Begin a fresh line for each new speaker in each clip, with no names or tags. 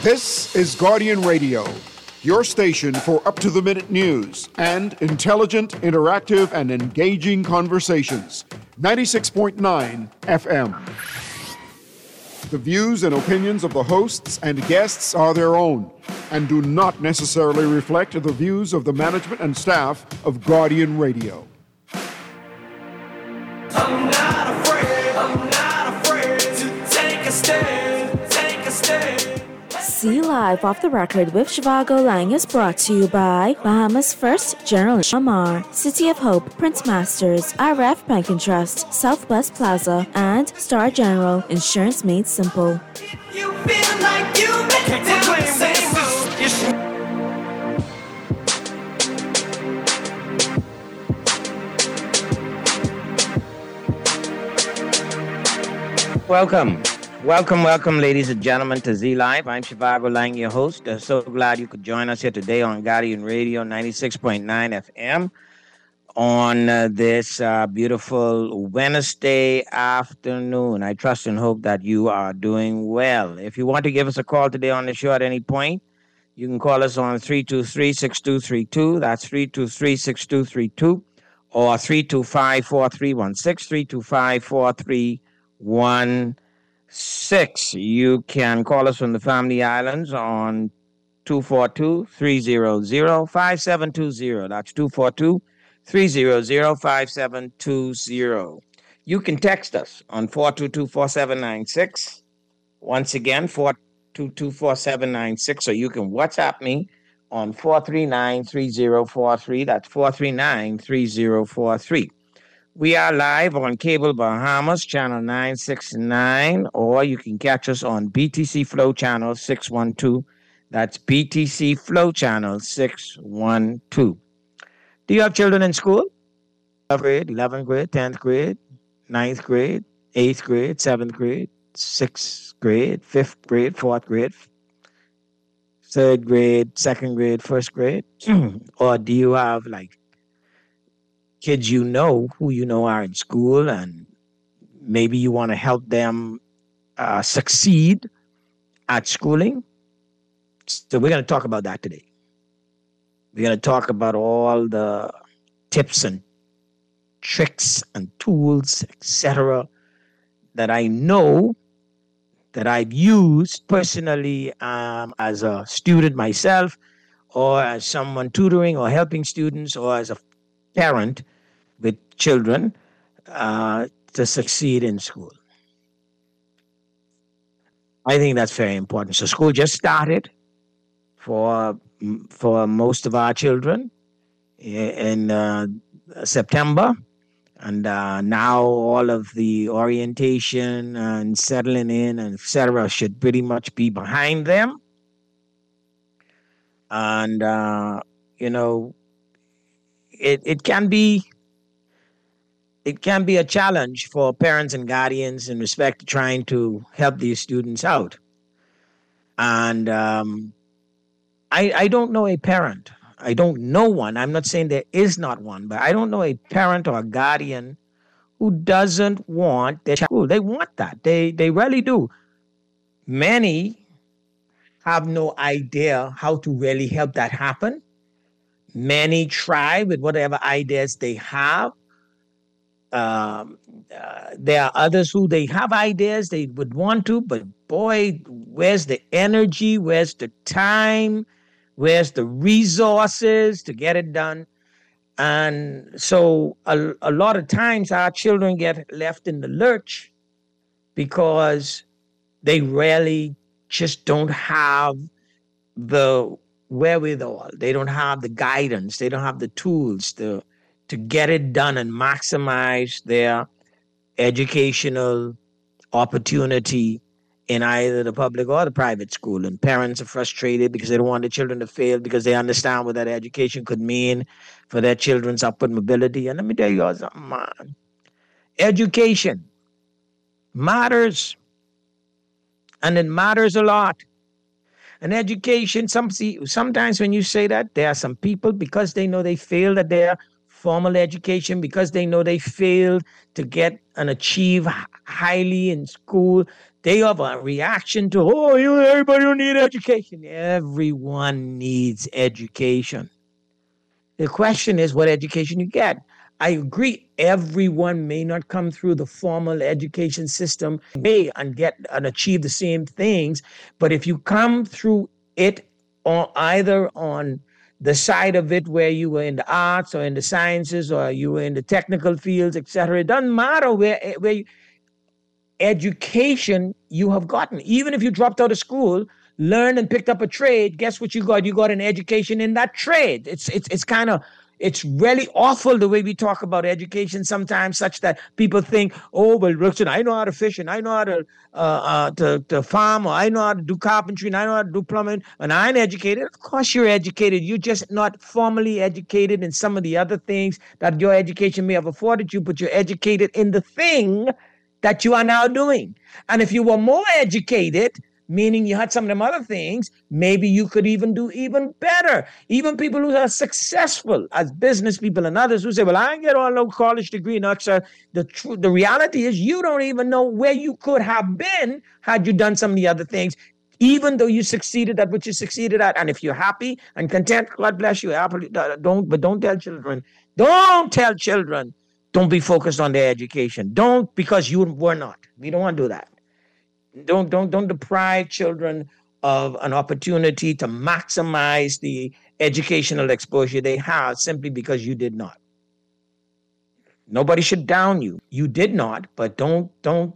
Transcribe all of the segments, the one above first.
This is Guardian Radio, your station for up-to-the-minute news and intelligent, interactive, and engaging conversations. 96.9 FM. The views and opinions of the hosts and guests are their own and do not necessarily reflect the views of the management and staff of Guardian Radio.
I'm not afraid to take a stand, take a stand.
See Live Off the Record with Zhivago Lang is brought to you by Bahamas First General Amar, City of Hope, Prince Masters, RF Bank and Trust, Southwest Plaza, and Star General Insurance Made Simple.
You feel like you make it down the same road.
Welcome, ladies and gentlemen, to Z Live. I'm Zhivago Lang, your host. So glad you could join us here today on Guardian Radio 96.9 FM on this beautiful Wednesday afternoon. I trust and hope that you are doing well. If you want to give us a call today on the show at any point, you can call us on 323-6232. That's 323-6232 or 325-4316, 325-4316. You can call us from the Family Islands on 242-300-5720. That's 242-300-5720. You can text us on 422-4796. Once again, 422-4796. Or you can WhatsApp me on 439-3043. That's 439-3043. We are live on Cable Bahamas, channel 969, or you can catch us on BTC Flow channel 612. That's BTC Flow channel 612. Do you have children in school? 12th grade, 11th grade, 10th grade, 9th grade, 8th grade, 7th grade, 6th grade, 5th grade, 4th grade, 3rd grade, 2nd grade, 1st grade? Or do you have kids who you know are in school, and maybe you want to help them succeed at schooling? So we're going to talk about that today. We're going to talk about all the tips and tricks and tools, etc., that I know that I've used personally as a student myself, or as someone tutoring or helping students, or as a parent with children to succeed in school. I think that's very important. So school just started for most of our children in September, and now all of the orientation and settling in and etc. should pretty much be behind them. And It can be a challenge for parents and guardians in respect to trying to help these students out. And I don't know a parent. I don't know one. I'm not saying there is not one, but I don't know a parent or a guardian who doesn't want their child. They want that. They really do. Many have no idea how to really help that happen. Many try with whatever ideas they have. There are others who they have ideas they would want to, but boy, where's the energy? Where's the time? Where's the resources to get it done? And so a lot of times our children get left in the lurch because they really just don't have the wherewithal. They don't have the guidance. They don't have the tools to get it done and maximize their educational opportunity in either the public or the private school. And parents are frustrated because they don't want their children to fail, because they understand what that education could mean for their children's upward mobility. And let me tell you all something, man. Education matters. And it matters a lot. And education, sometimes when you say that, there are some people, because they know they failed at their formal education because they know they failed to get and achieve highly in school. They have a reaction to, everybody don't need education. Everyone needs education. The question is what education you get. I agree, everyone may not come through the formal education system and get and achieve the same things, but if you come through it either on the side of it where you were in the arts or in the sciences or you were in the technical fields, etc., it doesn't matter where you, education you have gotten. Even if you dropped out of school, learned and picked up a trade, guess what you got? You got an education in that trade. It's kind of, it's really awful the way we talk about education sometimes, such that people think, oh, well, listen, I know how to fish and I know how to farm, or I know how to do carpentry and I know how to do plumbing, and I'm educated. Of course you're educated. You're just not formally educated in some of the other things that your education may have afforded you, but you're educated in the thing that you are now doing. And if you were more educated, meaning you had some of them other things, maybe you could even do even better. Even people who are successful as business people and others who say, well, I ain't get all no college degree, not sir. The reality is you don't even know where you could have been had you done some of the other things, even though you succeeded at what you succeeded at. And if you're happy and content, God bless you. Don't tell children. Don't be focused on their education. Don't, because you were not. We don't want to do that. Don't deprive children of an opportunity to maximize the educational exposure they have simply because you did not. Nobody should down you. You did not, but don't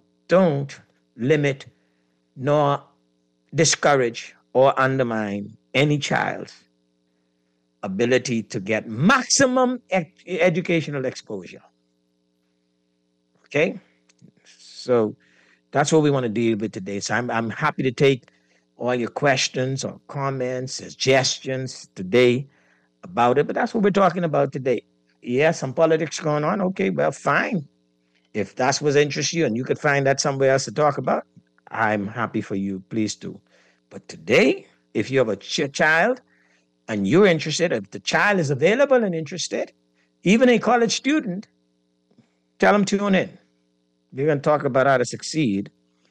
limit nor discourage or undermine any child's ability to get maximum educational exposure. Okay? So that's what we want to deal with today. So I'm happy to take all your questions or comments, suggestions today about it. But that's what we're talking about today. Yeah, some politics going on. Okay, well, fine. If that's what interests you and you could find that somewhere else to talk about, I'm happy for you. Please do. But today, if you have a child and you're interested, if the child is available and interested, even a college student, tell them tune in. We're going to talk about how to succeed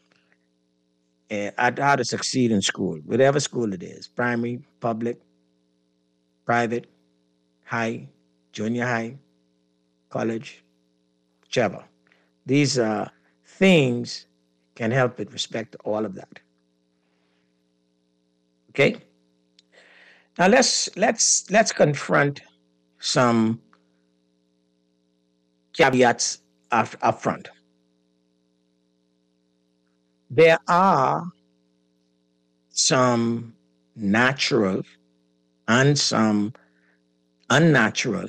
in school, whatever school it is, primary, public, private, high, junior high, college, whichever. These things can help with respect to all of that. Okay? Now let's confront some caveats up front. There are some natural and some unnatural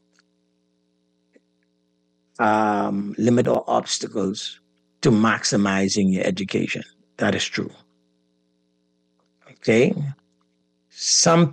limit or obstacles to maximizing your education. That is true. Okay? Some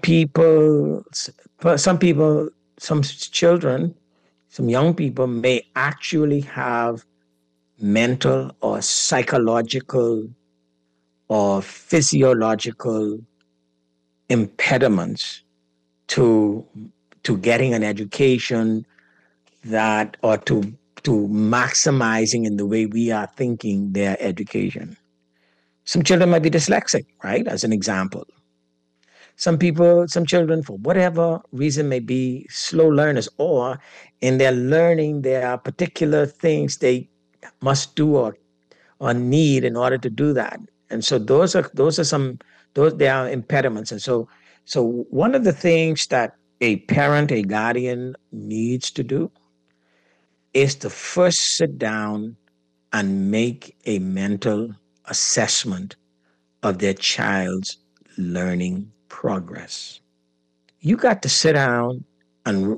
children, some young people may actually have mental or psychological or physiological impediments to getting an education that, or to maximizing in the way we are thinking their education. Some children might be dyslexic, right? As an example. Some children, for whatever reason, may be slow learners, or in their learning, there are particular things they must do or need in order to do that. And so there are impediments. And so one of the things that a parent, a guardian needs to do is to first sit down and make a mental assessment of their child's learning progress. You got to sit down and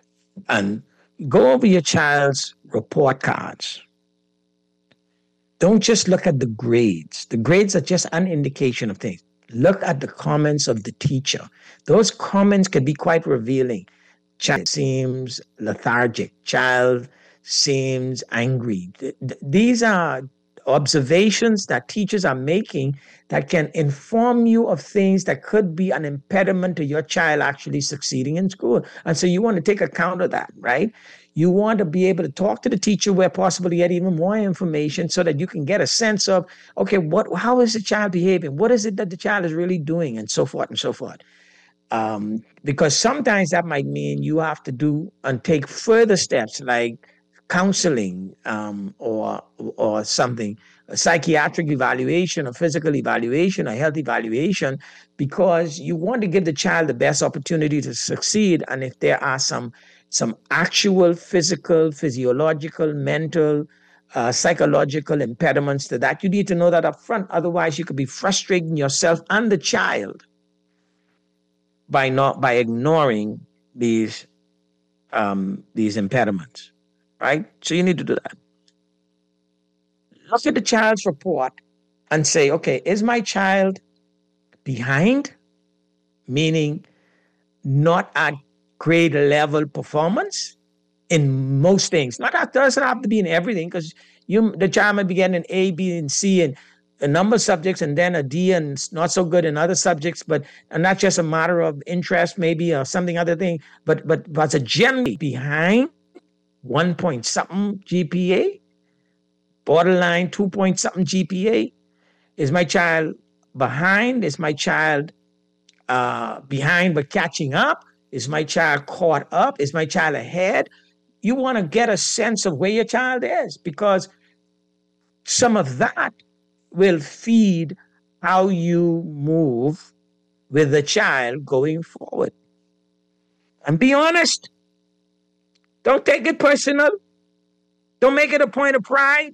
go over your child's report cards. Don't just look at the grades. The grades are just an indication of things. Look at the comments of the teacher. Those comments can be quite revealing. Child seems lethargic. Child seems angry. These are observations that teachers are making that can inform you of things that could be an impediment to your child actually succeeding in school. And so you want to take account of that, right? You want to be able to talk to the teacher where possible to get even more information so that you can get a sense of, okay, how is the child behaving? What is it that the child is really doing? And so forth and so forth. Because sometimes that might mean you have to do and take further steps like counseling or something, a psychiatric evaluation, a physical evaluation, a health evaluation, because you want to give the child the best opportunity to succeed. And if there are some actual physical, physiological, mental, psychological impediments to that, you need to know that up front. Otherwise, you could be frustrating yourself and the child by ignoring these impediments, right? So you need to do that. Look at the child's report and say, okay, is my child behind? Meaning not at grade level performance in most things. That doesn't have to be in everything, because the child might be getting an A, B, and C in a number of subjects and then a D and not so good in other subjects, but not just a matter of interest maybe or something other thing, but as a generally behind 1 point something GPA, borderline 2 point something GPA. Is my child behind? Is my child behind but catching up? Is my child caught up? Is my child ahead? You want to get a sense of where your child is, because some of that will feed how you move with the child going forward. And be honest. Don't take it personal. Don't make it a point of pride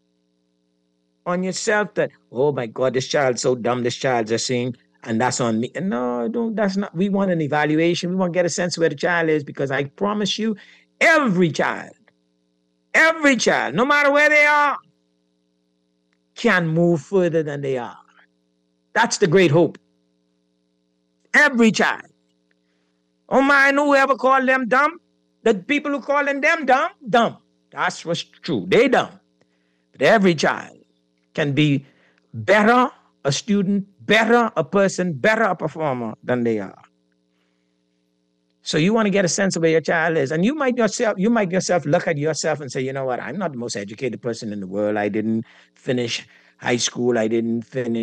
on yourself that, oh my God, this child's so dumb, this child's just saying, and that's on me. And no, that's not. We want an evaluation. We want to get a sense of where the child is, because I promise you, every child, no matter where they are, can move further than they are. That's the great hope. Every child. Oh my, whoever called them dumb, the people who call them dumb. That's what's true. They dumb. But every child can be better a student, better a person, better a performer than they are. So you want to get a sense of where your child is. And you might yourself look at yourself and say, you know what, I'm not the most educated person in the world. I didn't finish high school. I didn't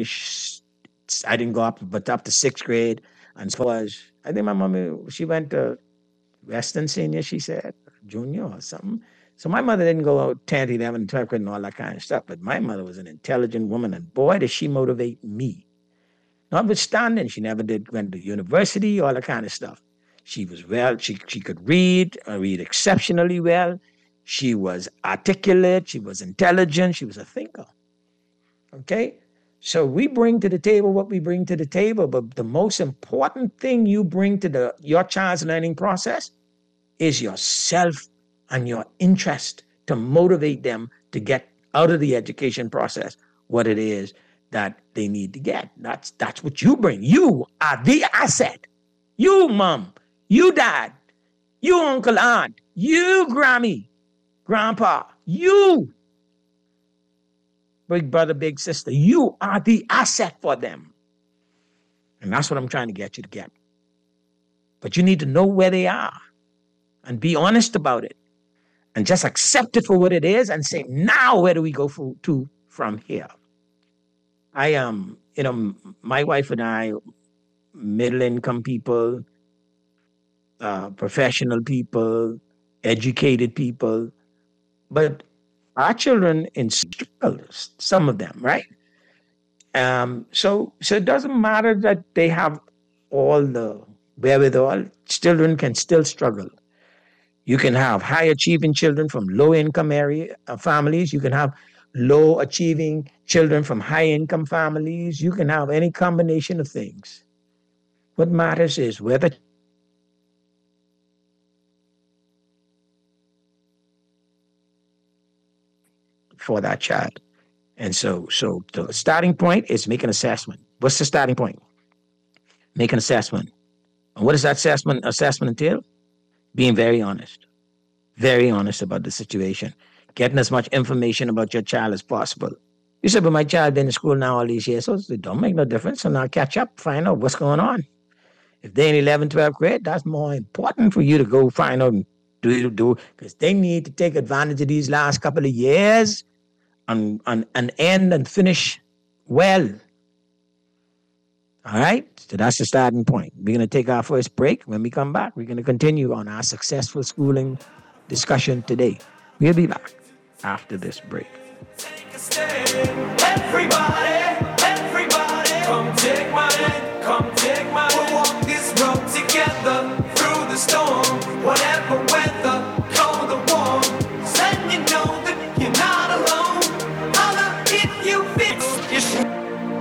go up to 6th grade. And so I think my mom, she went to Western Senior, she said, junior or something. So my mother didn't go out 10th, 11th, 12th grade and all that kind of stuff. But my mother was an intelligent woman. And boy, did she motivate me. Notwithstanding, she never went to university, all that kind of stuff. She was well, she could read exceptionally well. She was articulate, she was intelligent, she was a thinker. Okay? So we bring to the table what we bring to the table, but the most important thing you bring to your child's learning process is yourself and your interest to motivate them to get out of the education process what it is that they need to get. That's what you bring. You are the asset. You, mom. You, dad. You, uncle, aunt. You, Grammy, grandpa. You, big brother, big sister. You are the asset for them. And that's what I'm trying to get you to get. But you need to know where they are and be honest about it and just accept it for what it is and say, now where do we go from here? I am, my wife and I, middle-income people, professional people, educated people, but our children in struggle, some of them, right? So it doesn't matter that they have all the wherewithal. Children can still struggle. You can have high-achieving children from low-income families. You can have low-achieving children from high-income families. You can have any combination of things. What matters is whether for that child. And so the starting point is make an assessment. What's the starting point? Make an assessment. And what does that assessment entail? Being very honest about the situation, getting as much information about your child as possible. You said, but my child been in school now all these years, so it don't make no difference. So now catch up, find out what's going on. If they're in 11, 12th grade, that's more important for you to go find out and do, because they need to take advantage of these last couple of years and end and finish well. All right? So that's the starting point. We're going to take our first break. When we come back, we're going to continue on our successful schooling discussion today. We'll be back after this break.
Take a stand. Everybody, come take my hand, come take my hand. We'll walk this road together through the storm, whatever weather, cold or warm. Letting you know that you're not alone. Holla if you fix your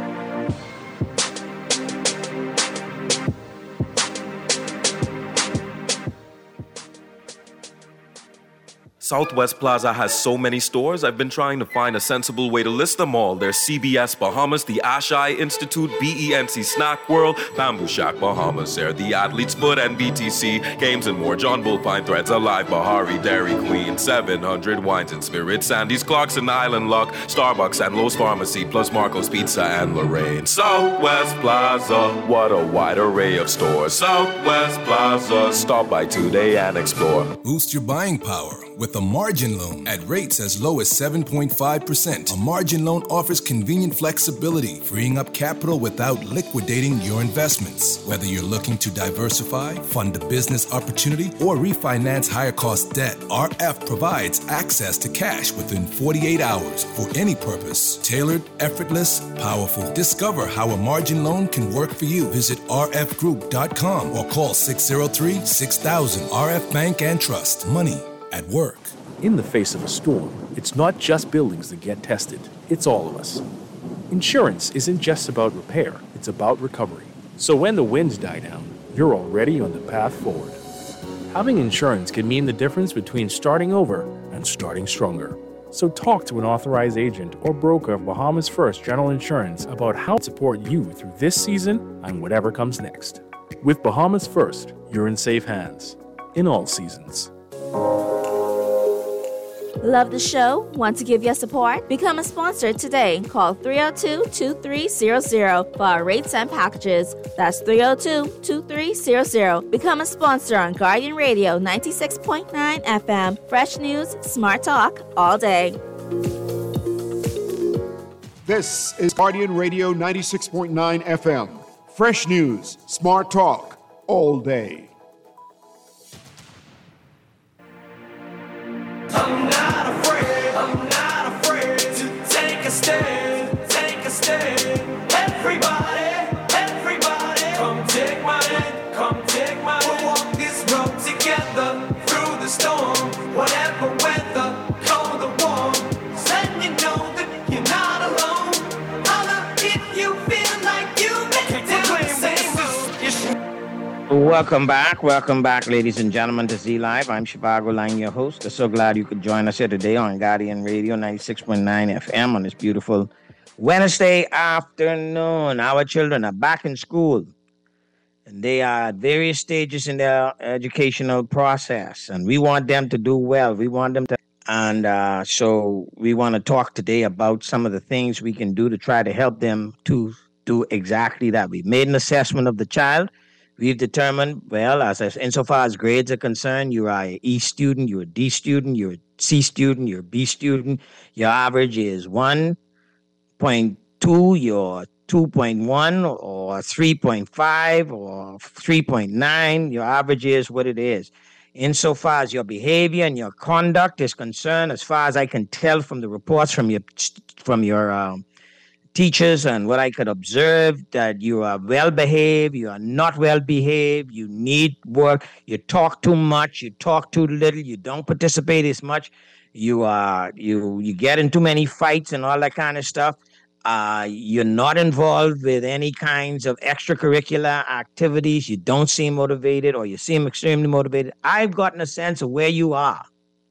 Southwest Plaza has so many stores, I've been trying to find a sensible way to list them all. There's CBS Bahamas, the Ashai Institute, BENC Snack World, Bamboo Shack Bahamas, Air, the Athlete's Foot, and BTC, Games and More, John Bull Fine Threads, Alive, Bahari, Dairy Queen, 700 Wines and Spirits, Sandy's Clocks and Island Lock, Starbucks and Lowe's Pharmacy, plus Marco's Pizza and Lorraine. Southwest Plaza, what a wide array of stores. Southwest Plaza, stop by today and explore.
Boost your buying power with a margin loan at rates as low as 7.5%. A margin loan offers convenient flexibility, freeing up capital without liquidating your investments. Whether you're looking to diversify, fund a business opportunity, or refinance higher cost debt, RF provides access to cash within 48 hours for any purpose. Tailored, effortless, powerful. Discover how a margin loan can work for you. Visit rfgroup.com or call 603-6000. RF Bank and Trust. Money at work.
In the face of a storm, it's not just buildings that get tested, it's all of us. Insurance isn't just about repair, it's about recovery. So when the winds die down, you're already on the path forward. Having insurance can mean the difference between starting over and starting stronger. So talk to an authorized agent or broker of Bahamas First General Insurance about how to support you through this season and whatever comes next. With Bahamas First, you're in safe hands, in all seasons.
Love the show? Want to give your support? Become a sponsor today. Call 302-2300 for our rates and packages. That's 302-2300. Become a sponsor on Guardian Radio 96.9 FM. Fresh news, smart talk, all day.
This is Guardian Radio 96.9 FM. Fresh news, smart talk, all day.
I'm not afraid to take a stand, everybody, come take my hand, we'll walk this road together, through the storm, whatever weather, cold or warm, letting you know that you're not alone, holla if you feel like you make it
Welcome back, ladies and gentlemen, to Z Live. I'm Shivago Lang, your host. I'm so glad you could join us here today on Guardian Radio 96.9 FM on this beautiful Wednesday afternoon. Our children are back in school, and they are at various stages in their educational process, and we want them to do well. We want them to, and so we want to talk today about some of the things we can do to try to help them to do exactly that. We've made an assessment of the child. We've determined, well, insofar as grades are concerned, you are an E student, you're a D student, you're a C student, you're a B student. Your average is 1.2, you're 2.1 or 3.5 or 3.9. Your average is what it is. Insofar as your behavior and your conduct is concerned, as far as I can tell from the reports from your teachers and what I could observe, that you are well behaved, you are not well behaved, you need work, you talk too much, you talk too little, you don't participate as much, you get into many fights and all that kind of stuff. You're not involved with any kinds of extracurricular activities, you don't seem motivated, or you seem extremely motivated. I've gotten a sense of where you are.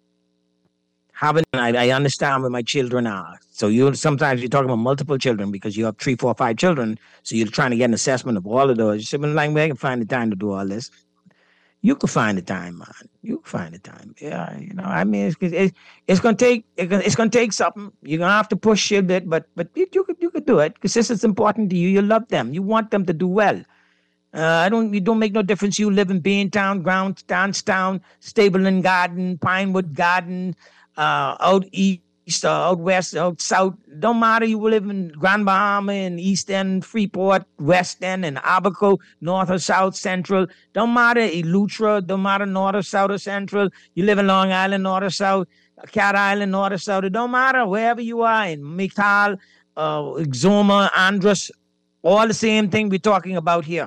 I understand where my children are. So sometimes you're talking about multiple children because you have 3, 4, 5 children. So you're trying to get an assessment of all of those. You say, well, like, where I can find the time to do all this? You could find the time, man. You could find the time. Yeah, I mean, it's gonna take it's gonna take something. You're gonna have to push a bit, but you could do it because this is important to you. You love them. You want them to do well. It don't make no difference. You live in Baintown, Downstown, Stableland Garden, Pinewood Garden, out east, out west, out south. Don't matter. You live in Grand Bahama, in East End, Freeport, West End, and Abaco, north or south, central. Don't matter. Eleuthera, don't matter north or south or central. You live in Long Island, north or south, Cat Island, north or south. It don't matter. Wherever you are, in Mikal, Exuma, Andros, all the same thing we're talking about here.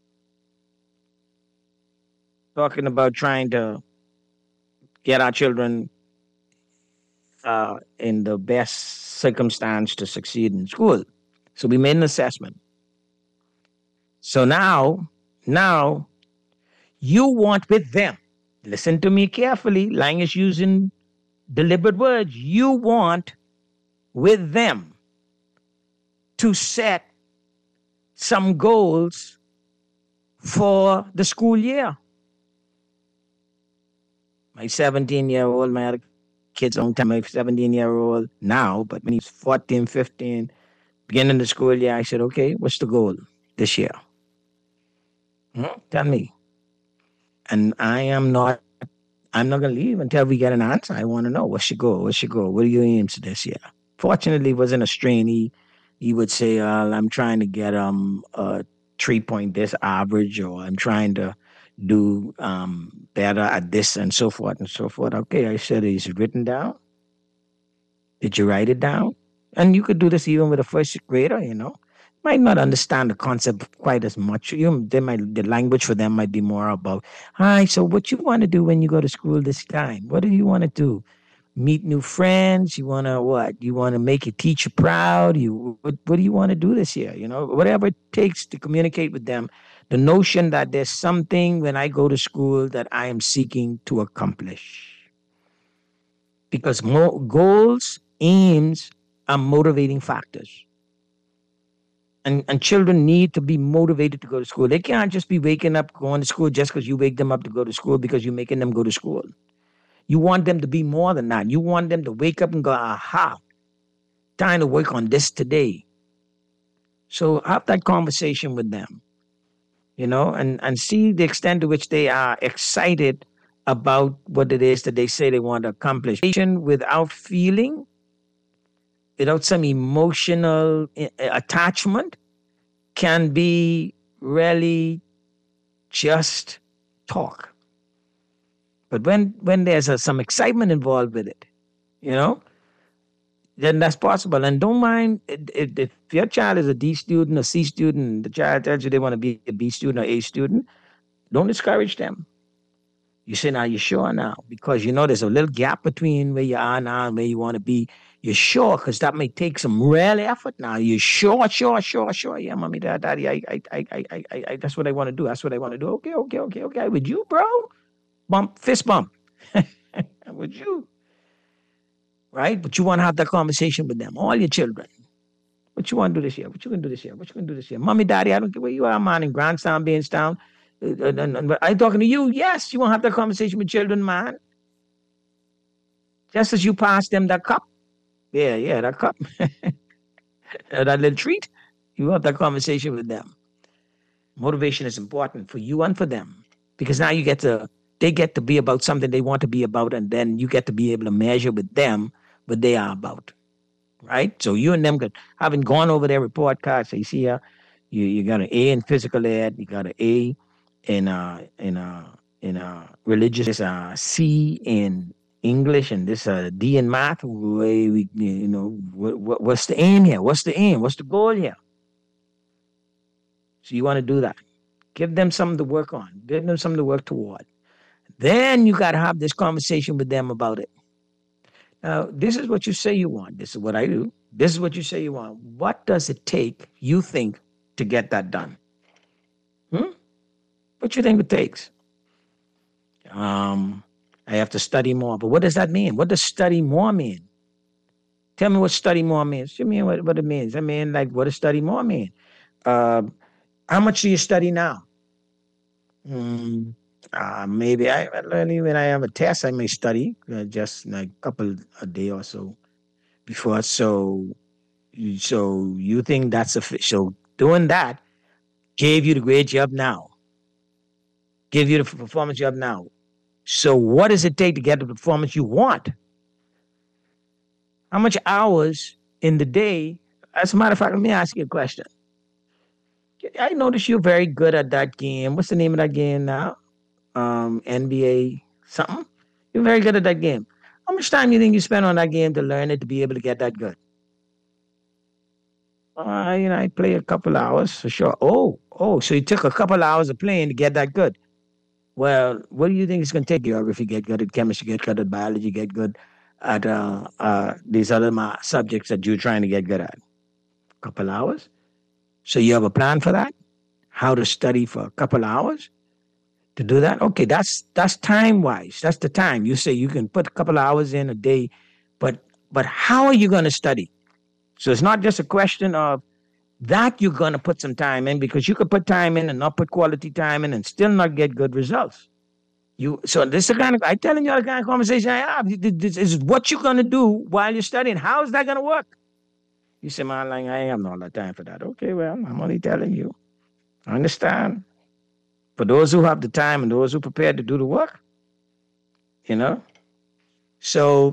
Talking about trying to get our children in the best circumstance to succeed in school. So we made an assessment. So now you want with them, listen to me carefully, Lang is using deliberate words. You want with them to set some goals for the school year. My 17-year-old, my other kids don't tell my 17-year-old now, but when he's 14, 15, beginning the school year, I said, okay, what's the goal this year? Tell me. And I'm not going to leave until we get an answer. I want to know, what's your goal? What's your goal? What are your aims this year? Fortunately, it wasn't a strain. He would say, I'm trying to get a 3-point this average, or I'm trying to do better at this, and so forth and so forth. Okay, I said, is it written down? Did you write it down? And you could do this even with a first grader, Might not understand the concept quite as much. The language for them might be more about, hi, so what you want to do when you go to school this time? What do you want to do? Meet new friends? You want to what? You want to make your teacher proud? What do you want to do this year? Whatever it takes to communicate with them. The notion that there's something when I go to school that I am seeking to accomplish. Because goals, aims are motivating factors. And children need to be motivated to go to school. They can't just be waking up, going to school just because you wake them up to go to school because you're making them go to school. You want them to be more than that. You want them to wake up and go, aha, time to work on this today. So have that conversation with them. And see the extent to which they are excited about what it is that they say they want to accomplish. Without feeling, without some emotional attachment, can be really just talk. But when there's some excitement involved with it, then that's possible. And don't mind if your child is a D student, a C student, the child tells you they want to be a B student or A student, don't discourage them. You say, now, you sure now? Because there's a little gap between where you are now and where you want to be. You're sure? Because that may take some real effort now. You sure? Yeah, mommy, daddy, I that's what I want to do. That's what I want to do. Okay. With you, bro? Fist bump. With you. Right? But you want to have that conversation with them, all your children. What you want to do this year? What you going to do this year? What you going to do this year? Mommy, daddy, I don't care where you are, man, in Grandstown, Bainstown. I'm talking to you. Yes, you want to have that conversation with children, man. Just as you pass them that cup. Yeah, that cup. That little treat. You have that conversation with them. Motivation is important for you and for them. Because now they get to be about something they want to be about, and then you get to be able to measure with them what they are about, right? So you and them having gone over their report cards, so you see here, you got an A in physical ed, you got an A in religious, C in English, and this D in math. What's the aim here? What's the aim? What's the goal here? So you want to do that. Give them something to work on. Give them something to work toward. Then you got to have this conversation with them about it. Now, this is what you say you want. This is what I do. This is what you say you want. What does it take, you think, to get that done? What you think it takes? I have to study more. But what does that mean? What does study more mean? Tell me what study more means. Tell me what it means. I mean, like, what does study more mean? How much do you study now? Maybe when I have a test, I may study just like a couple a day or so before. So you think that's so doing that gave you the grade you have now, give you the performance you have now. So what does it take to get the performance you want? How much hours in the day? As a matter of fact, let me ask you a question. I notice you're very good at that game. What's the name of that game now? NBA something. You're very good at that game. How much time do you think you spend on that game to learn it to be able to get that good? I play a couple hours for sure. So you took a couple hours of playing to get that good. Well, what do you think it's going to take? Geography, get good at chemistry, get good at biology, get good at these other subjects that you're trying to get good at. A couple hours. So you have a plan for that? How to study for a couple hours to do that? Okay, that's time wise. That's the time. You say you can put a couple hours in a day, but how are you going to study? So it's not just a question of that you're going to put some time in, because you could put time in and not put quality time in and still not get good results. So this is the kind of, I'm telling you the kind of conversation I have. This is what you're going to do while you're studying. How is that going to work? You say, man, like, I ain't have no time for that. Okay, well, I'm only telling you. I understand. For those who have the time and those who are prepared to do the work, So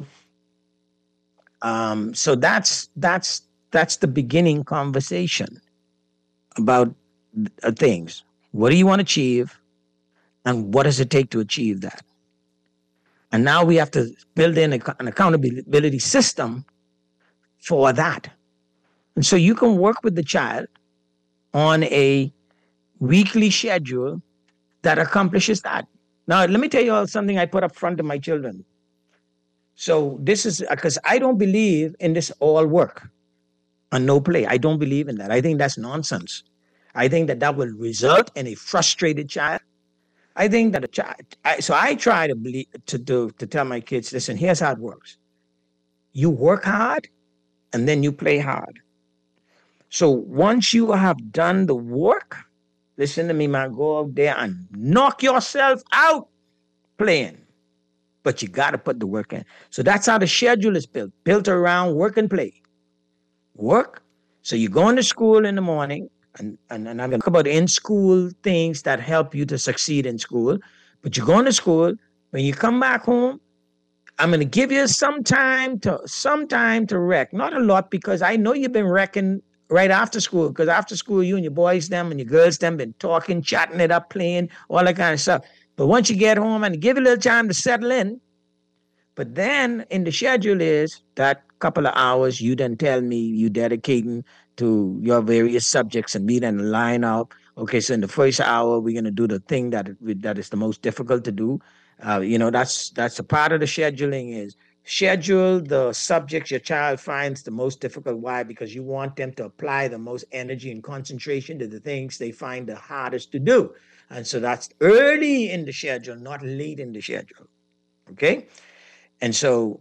that's the beginning conversation about things. What do you want to achieve, and what does it take to achieve that? And now we have to build in an accountability system for that. And so you can work with the child on a weekly schedule that accomplishes that. Now, let me tell you all something I put up front to my children. So this is because I don't believe in this all work and no play. I don't believe in that. I think that's nonsense. I think that will result in a frustrated child. I think that I try to tell my kids, listen, here's how it works. You work hard and then you play hard. So once you have done the work, listen to me, man, go out there and knock yourself out playing. But you got to put the work in. So that's how the schedule is built around work and play. Work. So you go into school in the morning, and I'm going to talk about in-school things that help you to succeed in school. But you go into school, when you come back home, I'm going to give you some time to wreck. Not a lot, because I know you've been wrecking right after school, because after school, you and your boys, them and your girls, them been talking, chatting it up, playing, all that kind of stuff. But once you get home, and give you a little time to settle in, but then in the schedule is that couple of hours you then tell me you dedicating to your various subjects, and we then line up. Okay, so in the first hour, we're going to do the thing that is the most difficult to do. That's a part of the scheduling is schedule the subjects your child finds the most difficult. Why? Because you want them to apply the most energy and concentration to the things they find the hardest to do. And so that's early in the schedule, not late in the schedule. Okay? And so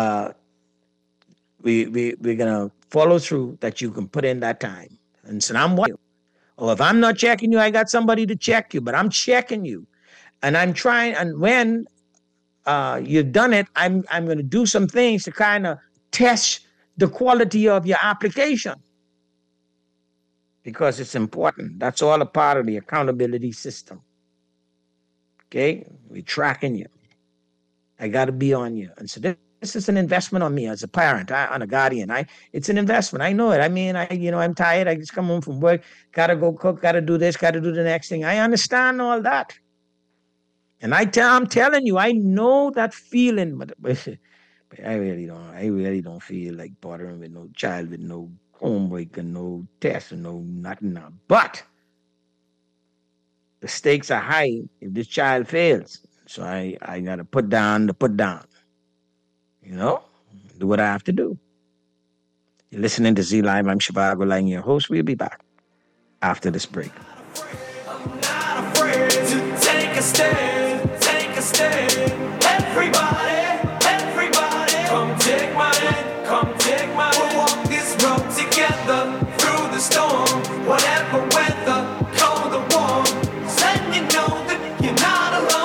we're going to follow through that you can put in that time. And so I'm watching you. Or if I'm not checking you, I got somebody to check you, but I'm checking you. And I'm trying, and when you've done it, I'm going to do some things to kind of test the quality of your application, because it's important. That's all a part of the accountability system. Okay? We're tracking you. I got to be on you. And so this is an investment on me as a parent, on a guardian. It's an investment. I know it. I mean, I'm tired. I just come home from work, got to go cook, got to do this, got to do the next thing. I understand all that. And I'm telling you, I know that feeling, but I really don't feel like bothering with no child with no homework and no tests and no nothing now. But the stakes are high if this child fails. So I got to put down. Do what I have to do. You're listening to Z Live. I'm Shivago Lang, your host. We'll be back after this break.
I'm not afraid to take a stand, take a stand. Everybody, come take my hand, come take my hand. We'll walk this road together through the storm, whatever weather, cold or warm. Letting you know that you're not alone.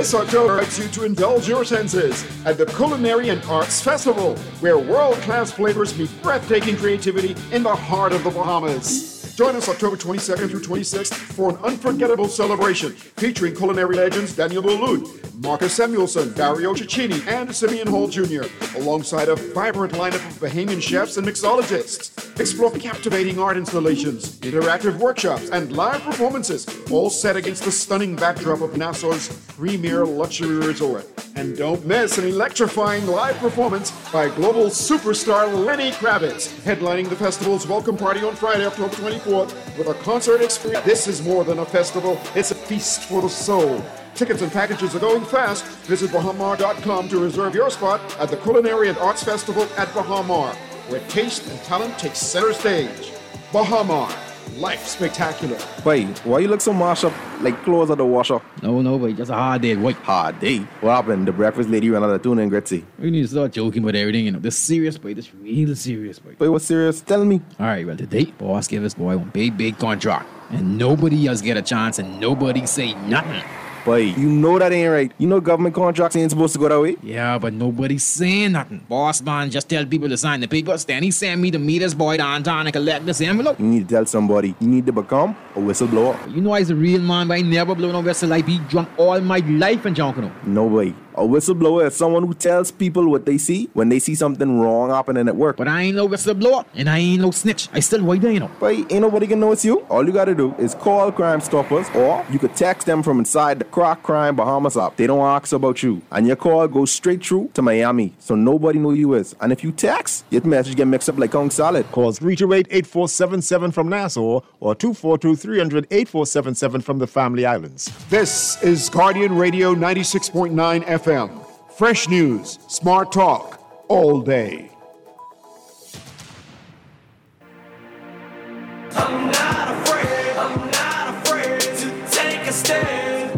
This October invites you to indulge your senses at the Culinary and Arts Festival, where world-class flavors meet breathtaking creativity in the heart of the Bahamas. Join us October 22nd through 26th for an unforgettable celebration featuring culinary legends Daniel Boulud, Marcus Samuelson, Dario Cecchini, and Simeon Hall Jr., alongside a vibrant lineup of Bahamian chefs and mixologists. Explore captivating art installations, interactive workshops, and live performances, all set against the stunning backdrop of Nassau's premier luxury resort. And don't miss an electrifying live performance by global superstar Lenny Kravitz, headlining the festival's welcome party on Friday, October 24th, with a concert experience. This is more than a festival, it's a feast for the soul. Tickets and packages are going fast. Visit bahamar.com to reserve your spot at the Culinary and Arts Festival at Bahamar, where taste and talent take center stage. Bahamar, life spectacular.
Boy, why you look so mashed up like clothes at the washer?
No, boy, just a hard day, boy.
Hard day? What happened? The breakfast lady ran out of tuna and gritty.
We need to start joking about everything, you know. This serious, boy. This real serious, boy.
Boy, what's serious? Tell me.
All right, well, today, boss gave us, boy, one big contract. And nobody else get a chance and nobody say nothing.
Boy, you know that ain't right. You know government contracts ain't supposed to go that way.
Yeah, but nobody's saying nothing. Boss man just tell people to sign the papers. Then he send me to meet this boy downtown and collect this envelope.
You need to tell somebody. You need to become a whistleblower.
You know I's a real man, but I never blow no whistle. I be drunk all my life and drunk, you know.
No way. A whistleblower is someone who tells people what they see when they see something wrong happening at work.
But I ain't no whistleblower, and I ain't no snitch. I still white there, you know.
But ain't nobody can know it's you. All you gotta do is call Crime Stoppers, or you could text them from inside the Crack Crime Bahamas app. They don't ask about you, and your call goes straight through to Miami, so nobody know you is. And if you text, your message get mixed up like Kong Salad.
Call 328-8477 from Nassau or 242-300-8477 from the Family Islands.
This is Guardian Radio 96.9 FM. Fresh news, smart talk, all day.
I'm not afraid to take a stand,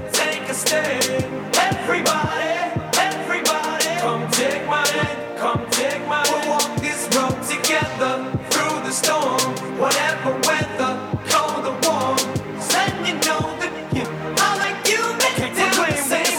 Everybody, come take my hand, We'll walk this road together through the storm, whatever weather, cold or warm. Letting you know that I like you, make it the same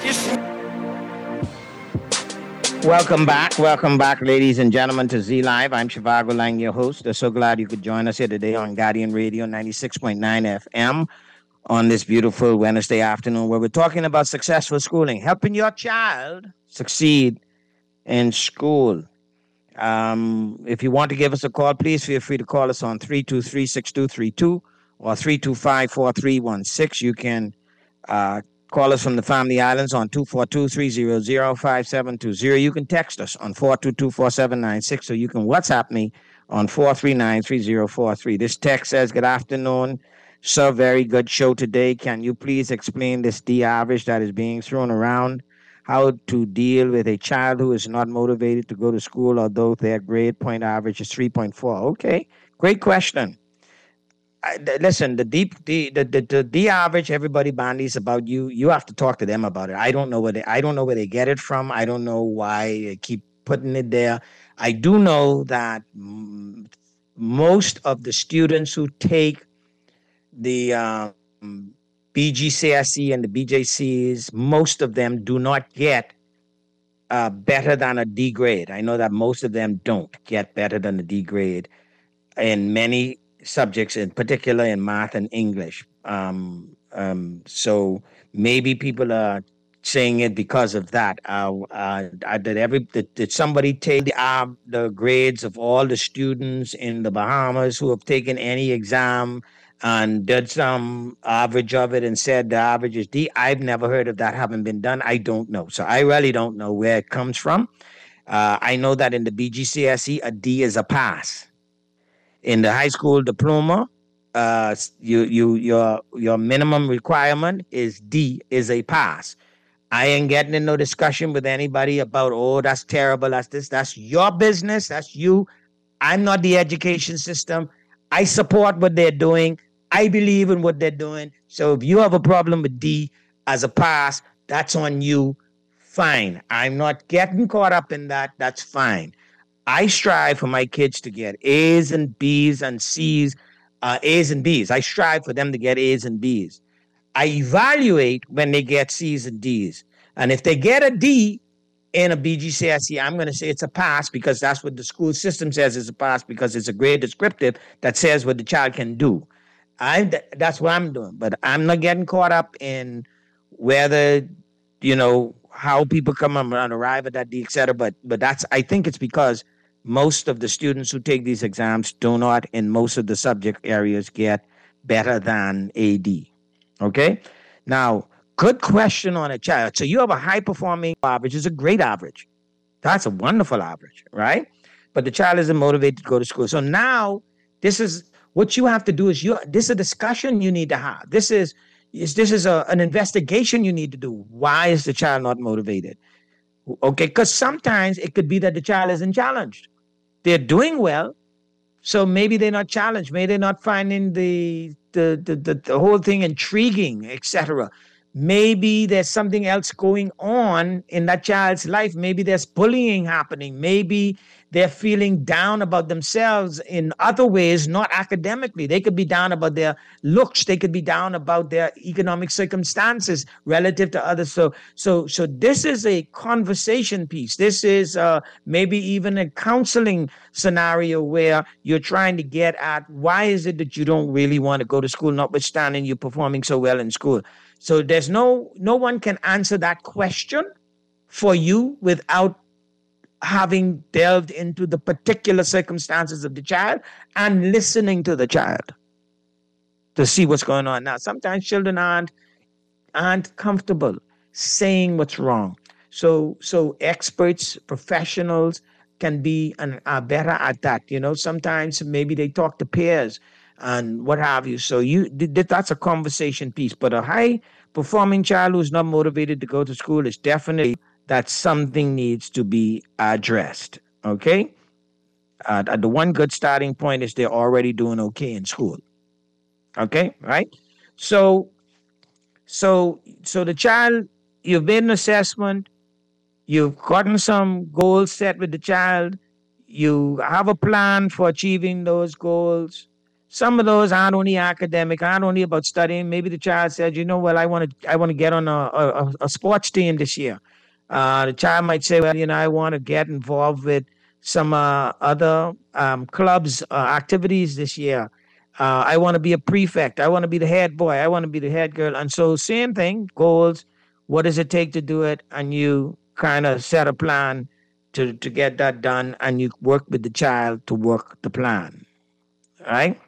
mood.
Welcome back, ladies and gentlemen, to Z Live. I'm Shivago Lang, your host. I'm so glad you could join us here today on Guardian Radio 96.9 FM on this beautiful Wednesday afternoon, where we're talking about successful schooling, helping your child succeed in school. If you want to give us a call, please feel free to call us on 323-6232 or 325-4316. You can call us from the Family Islands on 242-300-5720. You can text us on 422-4796, or you can WhatsApp me on 439-3043. This text says, good afternoon, sir, very good show today. Can you please explain this D average that is being thrown around? How to deal with a child who is not motivated to go to school, although their grade point average is 3.4. Okay, great question. Listen, the D average, everybody bandies about. You have to talk to them about it. I don't know where they get it from. I don't know why they keep putting it there. I do know that most of the students who take the BGCSE and the BJCs, most of them do not get better than a D grade. I know that most of them don't get better than a D grade in many subjects, in particular in math and English. So maybe people are saying it because of that. Did somebody take the grades of all the students in the Bahamas who have taken any exam and did some average of it and said the average is D? I've never heard of that having been done. I don't know. So I really don't know where it comes from. I know that in the BGCSE, a D is a pass. In the high school diploma, your minimum requirement is D, is a pass. I ain't getting in no discussion with anybody about, oh, that's terrible, that's this. That's your business. That's you. I'm not the education system. I support what they're doing. I believe in what they're doing. So if you have a problem with D as a pass, that's on you. Fine. I'm not getting caught up in that. That's fine. I strive for my kids to get A's and B's and C's, A's and B's. I strive for them to get A's and B's. I evaluate when they get C's and D's. And if they get a D in a BGCSE, I'm going to say it's a pass because that's what the school system says is a pass because it's a grade descriptive that says what the child can do. That's what I'm doing. But I'm not getting caught up in whether, how people come and arrive at that D, et cetera. But I think it's because most of the students who take these exams do not, in most of the subject areas, get better than AD. Okay? Now, good question on a child. So you have a high-performing average. It's a great average. That's a wonderful average, right? But the child isn't motivated to go to school. So now, this is what you have to do is this is a discussion you need to have. This is an investigation you need to do. Why is the child not motivated? Okay, because sometimes it could be that the child isn't challenged. They're doing well, so maybe they're not challenged. Maybe they're not finding the whole thing intriguing, etc. Maybe there's something else going on in that child's life. Maybe there's bullying happening. Maybe they're feeling down about themselves in other ways, not academically. They could be down about their looks. They could be down about their economic circumstances relative to others. So this is a conversation piece. This is maybe even a counseling scenario where you're trying to get at why is it that you don't really want to go to school, notwithstanding you're performing so well in school. So there's no one can answer that question for you without having delved into the particular circumstances of the child and listening to the child to see what's going on. Now, sometimes children aren't comfortable saying what's wrong. So experts, professionals can be are better at that. Sometimes maybe they talk to peers and what have you. So that's a conversation piece. But a high-performing child who's not motivated to go to school is definitely that something needs to be addressed, okay? The one good starting point is they're already doing okay in school, okay, right? So the child, you've made an assessment, you've gotten some goals set with the child, you have a plan for achieving those goals. Some of those aren't only academic, aren't only about studying. Maybe the child said, I want to get on a sports team this year. The child might say, I want to get involved with some other clubs, activities this year. I want to be a prefect. I want to be the head boy. I want to be the head girl. And so same thing, goals. What does it take to do it? And you kind of set a plan to get that done. And you work with the child to work the plan. All right?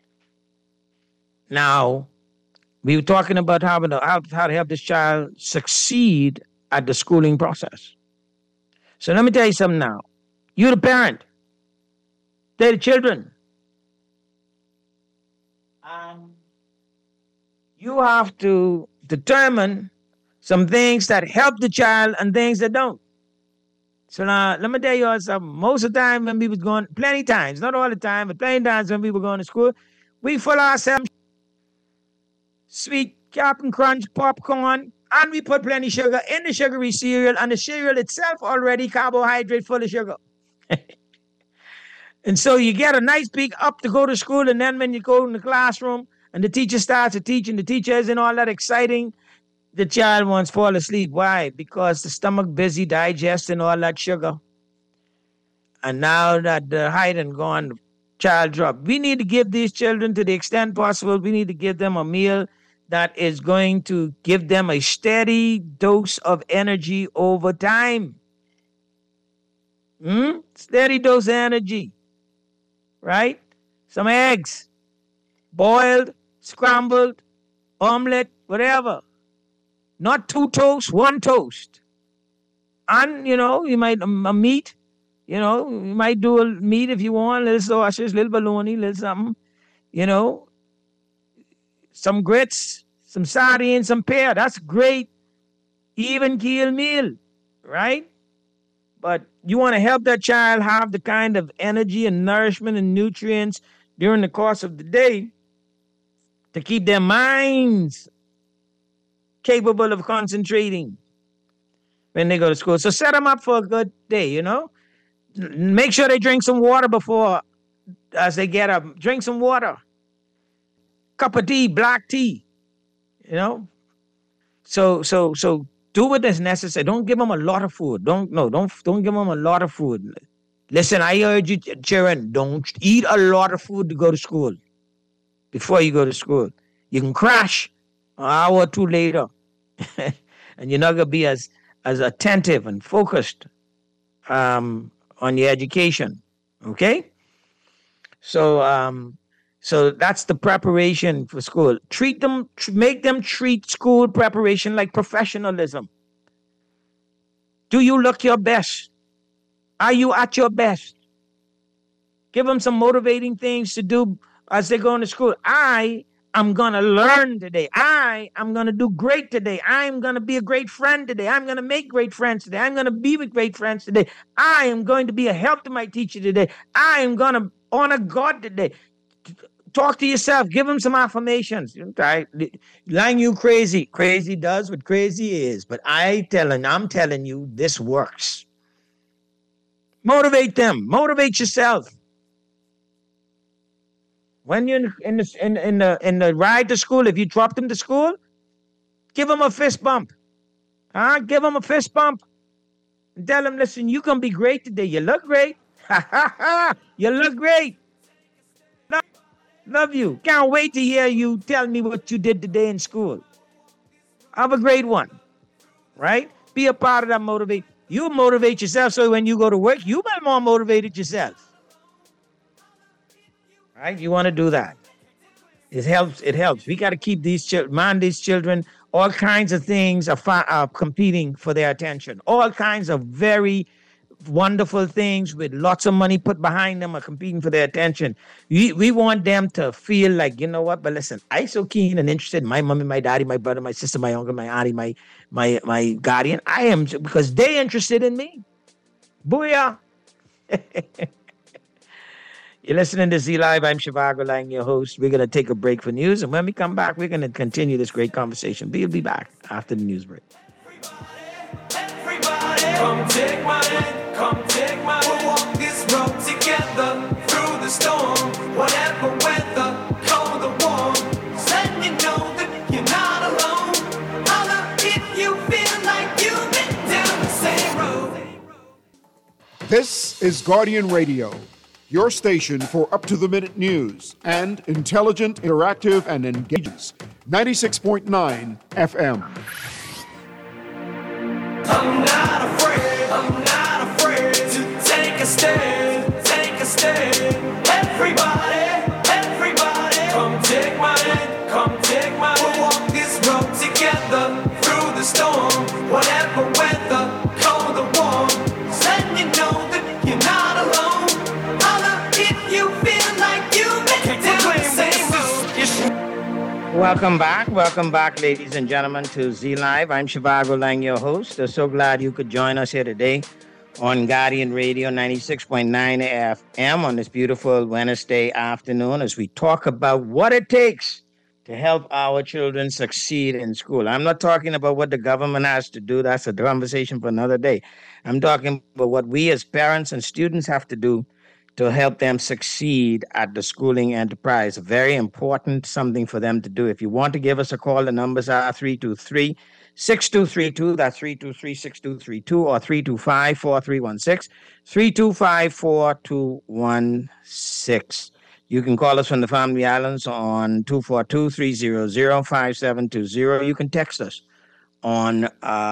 Now, we were talking about how to help this child succeed at the schooling process. So let me tell you something now. You're the parent. They're the children. And you have to determine some things that help the child and things that don't. So now, let me tell you all something. Most of the time when we was going, plenty times, not all the time, but plenty times when we were going to school, we fill ourselves sweet Captain Crunch popcorn, and we put plenty sugar in the sugary cereal, and the cereal itself already carbohydrate full of sugar. And so you get a nice big up to go to school, and then when you go in the classroom and the teacher starts to teach and the teacher isn't all that exciting, the child wants to fall asleep. Why? Because the stomach busy digesting all that sugar. And now that the height and gone, the child drop. We need to give these children, to the extent possible, we need to give them a meal that is going to give them a steady dose of energy over time. Steady dose of energy. Right? Some eggs. Boiled, scrambled, omelette, whatever. Not 2 toasts, 1 toast. And, you might, a meat, you might do a meat if you want, little sausage, little bologna, little something, some grits, some sardines, some pear. That's great, even keel meal, right? But you want to help that child have the kind of energy and nourishment and nutrients during the course of the day to keep their minds capable of concentrating when they go to school. So set them up for a good day, Make sure they drink some water before, as they get up. Drink some water. Cup of tea, black tea. You know, so do what is necessary. Don't give them a lot of food. Don't give them a lot of food. Listen, I urge you, children, don't eat a lot of food to go to school. Before you go to school, you can crash an hour or two later, and you're not gonna be as attentive and focused on your education. Okay, so that's the preparation for school. Make them treat school preparation like professionalism. Do you look your best? Are you at your best? Give them some motivating things to do as they go into school. I am going to learn today. I am going to do great today. I'm going to be a great friend today. I'm going to make great friends today. I'm going to be with great friends today. I am going to be a help to my teacher today. I am going to honor God today. Talk to yourself. Give them some affirmations. Lying you crazy. Crazy does what crazy is. But I'm telling you, this works. Motivate them. Motivate yourself. When you're in the ride to school, if you drop them to school, give them a fist bump. Give them a fist bump. And tell them, listen, you're going to be great today. You look great. You look great. Love you. Can't wait to hear you tell me what you did today in school. Have a great one. Right? Be a part of that motivate. You motivate yourself so when you go to work, you be more motivated yourself. Right? You want to do that. It helps. It helps. We got to keep these children. All kinds of things are competing for their attention. All kinds of very wonderful things with lots of money put behind them are competing for their attention. We want them to feel like, you know what, but listen, I'm so keen and interested in my mommy, my daddy, my brother, my sister, my uncle, my auntie, my guardian. I am, because they're interested in me. Booyah. You're listening to Z Live. I'm Shivago Lang, your host. We're going to take a break for news, and when we come back, we're going to continue this great conversation. We'll be back after the news break.
Everybody, come take my hand. Come take my hand. We'll walk this road together through the storm. Whatever weather, cold or warm. Let me know that you're not alone. Holla if you feel like you've been down the same road.
This is Guardian Radio, your station for up-to-the-minute news and intelligent, interactive, and engaging. 96.9 FM.
I'm not afraid to take a stand, Everybody, come take my hand, We'll walk this road together through the storm, whatever weather, cold or warm. Let you know that you're not alone. Holla if you feel like you've been down the same road.
Welcome back, ladies and gentlemen, to Z Live. I'm Shivago Lang, your host. I'm so glad you could join us here today on Guardian Radio 96.9 FM on this beautiful Wednesday afternoon as we talk about what it takes to help our children succeed in school. I'm not talking about what the government has to do. That's a conversation for another day. I'm talking about what we as parents and students have to do to help them succeed at the schooling enterprise. Very important, something for them to do. If you want to give us a call, the numbers are 323-6232. That's 323-6232 or 325-4316. 325-4216. You can call us from the Family Islands on 242-300-5720. You can text us on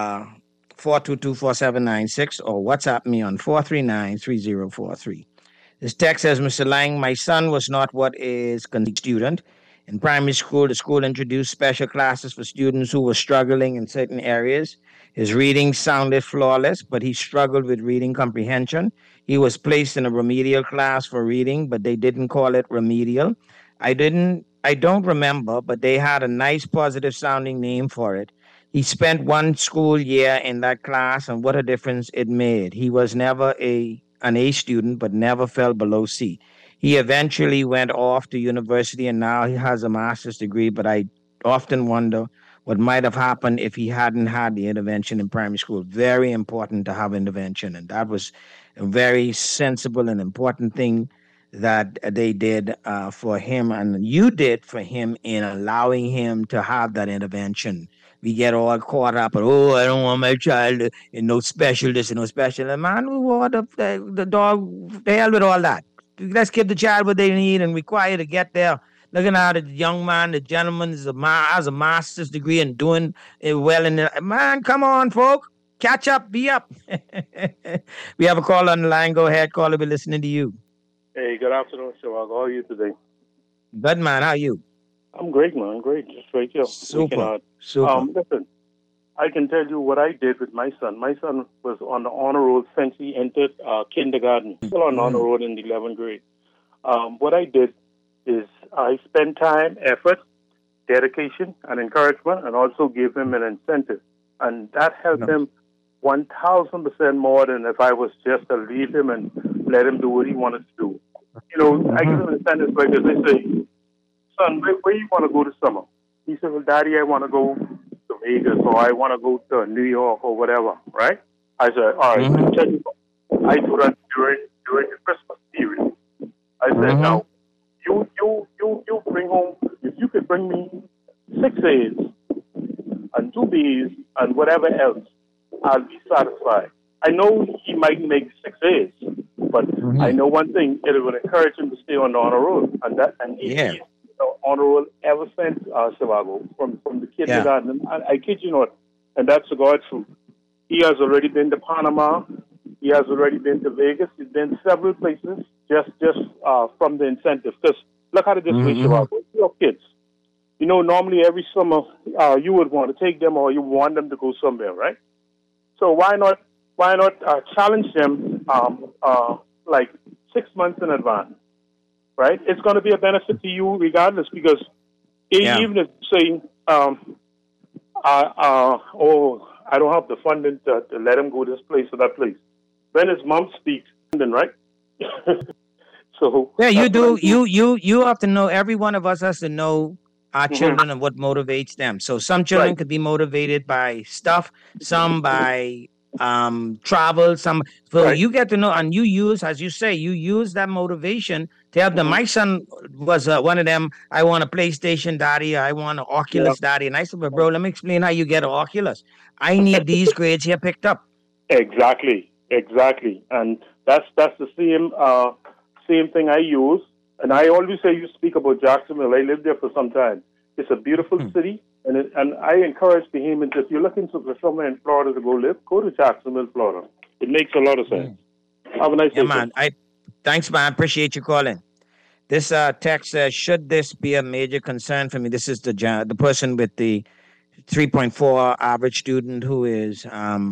422-4796 or WhatsApp me on 439-3043. This text says, Mr. Lang, my son was not what is considered a student. In primary school, the school introduced special classes for students who were struggling in certain areas. His reading sounded flawless, but he struggled with reading comprehension. He was placed in a remedial class for reading, but they didn't call it remedial. I don't remember, but they had a nice positive sounding name for it. He spent one school year in that class, and what a difference it made. He was never an A student, but never fell below C. He eventually went off to university, and now he has a master's degree, but I often wonder what might have happened if he hadn't had the intervention in primary school. Very important to have intervention, and that was a very sensible and important thing that they did for him and you did for him in allowing him to have that intervention. We get all caught up, oh, I don't want my child in no special this and no special. And man, we want the dog, the hell with all that. Let's give the child what they need and require to get there. Looking at the young man, the gentleman has a master's degree and doing it well. In the, man, come on, folk. Catch up, be up. We have a call on the line. Go ahead, caller. We're listening to you.
Hey, good afternoon, Shivago. How are you today?
Good, man. How are you?
I'm great, man. Great. Just right here.
Super. Super.
Listen, I can tell you what I did with my son. My son was on the honor roll since he entered kindergarten. Still on honor roll in the 11th grade. What I did is I spent time, effort, dedication, and encouragement, and also gave him an incentive. And that helped him 1,000% more than if I was just to leave him and let him do what he wanted to do. You know, I give him incentives like this. I say, son, where you want to go this summer? He said, well, Daddy, I want to go to Vegas, or I want to go to New York, or whatever, right? I said, all right, let me tell you. I do that during the Christmas period. I said, now, you bring home, if you could bring me 6 A's and 2 B's and whatever else, I'll be satisfied. I know he might make 6 A's, but I know one thing, it will encourage him to stay on the honor roll. And he's on the roll ever since Shivago, from the kindergarten. I kid you not, and that's the God's truth. He has already been to Panama. He has already been to Vegas. He's been several places just from the incentive. Because look at it this way, Shivago. Your kids. You know, normally every summer you would want to take them or you want them to go somewhere, right? So why not challenge them like 6 months in advance, right? It's going to be a benefit to you regardless because even if saying, I don't have the funding to let him go this place or that place. When his mom speaks, then right? So
you do. You have to know. Every one of us has to know our children and what motivates them. So some children could be motivated by stuff, some by travel, some. So you get to know, and you use, as you say, you use that motivation to help them. My son was one of them. I want a PlayStation, Daddy. I want an Oculus, Daddy. And I said, well, bro, let me explain how you get an Oculus. I need these grades here picked up.
Exactly, and that's the same thing I use. And I always say, you speak about Jacksonville. I lived there for some time. It's a beautiful city, and I encourage the humans, if you're looking for somewhere in Florida to go live, go to Jacksonville, Florida. It makes a lot of sense. Have a nice day.
Man. Thanks, man. I appreciate you calling. This text says, should this be a major concern for me? This is the person with the 3.4 average student who is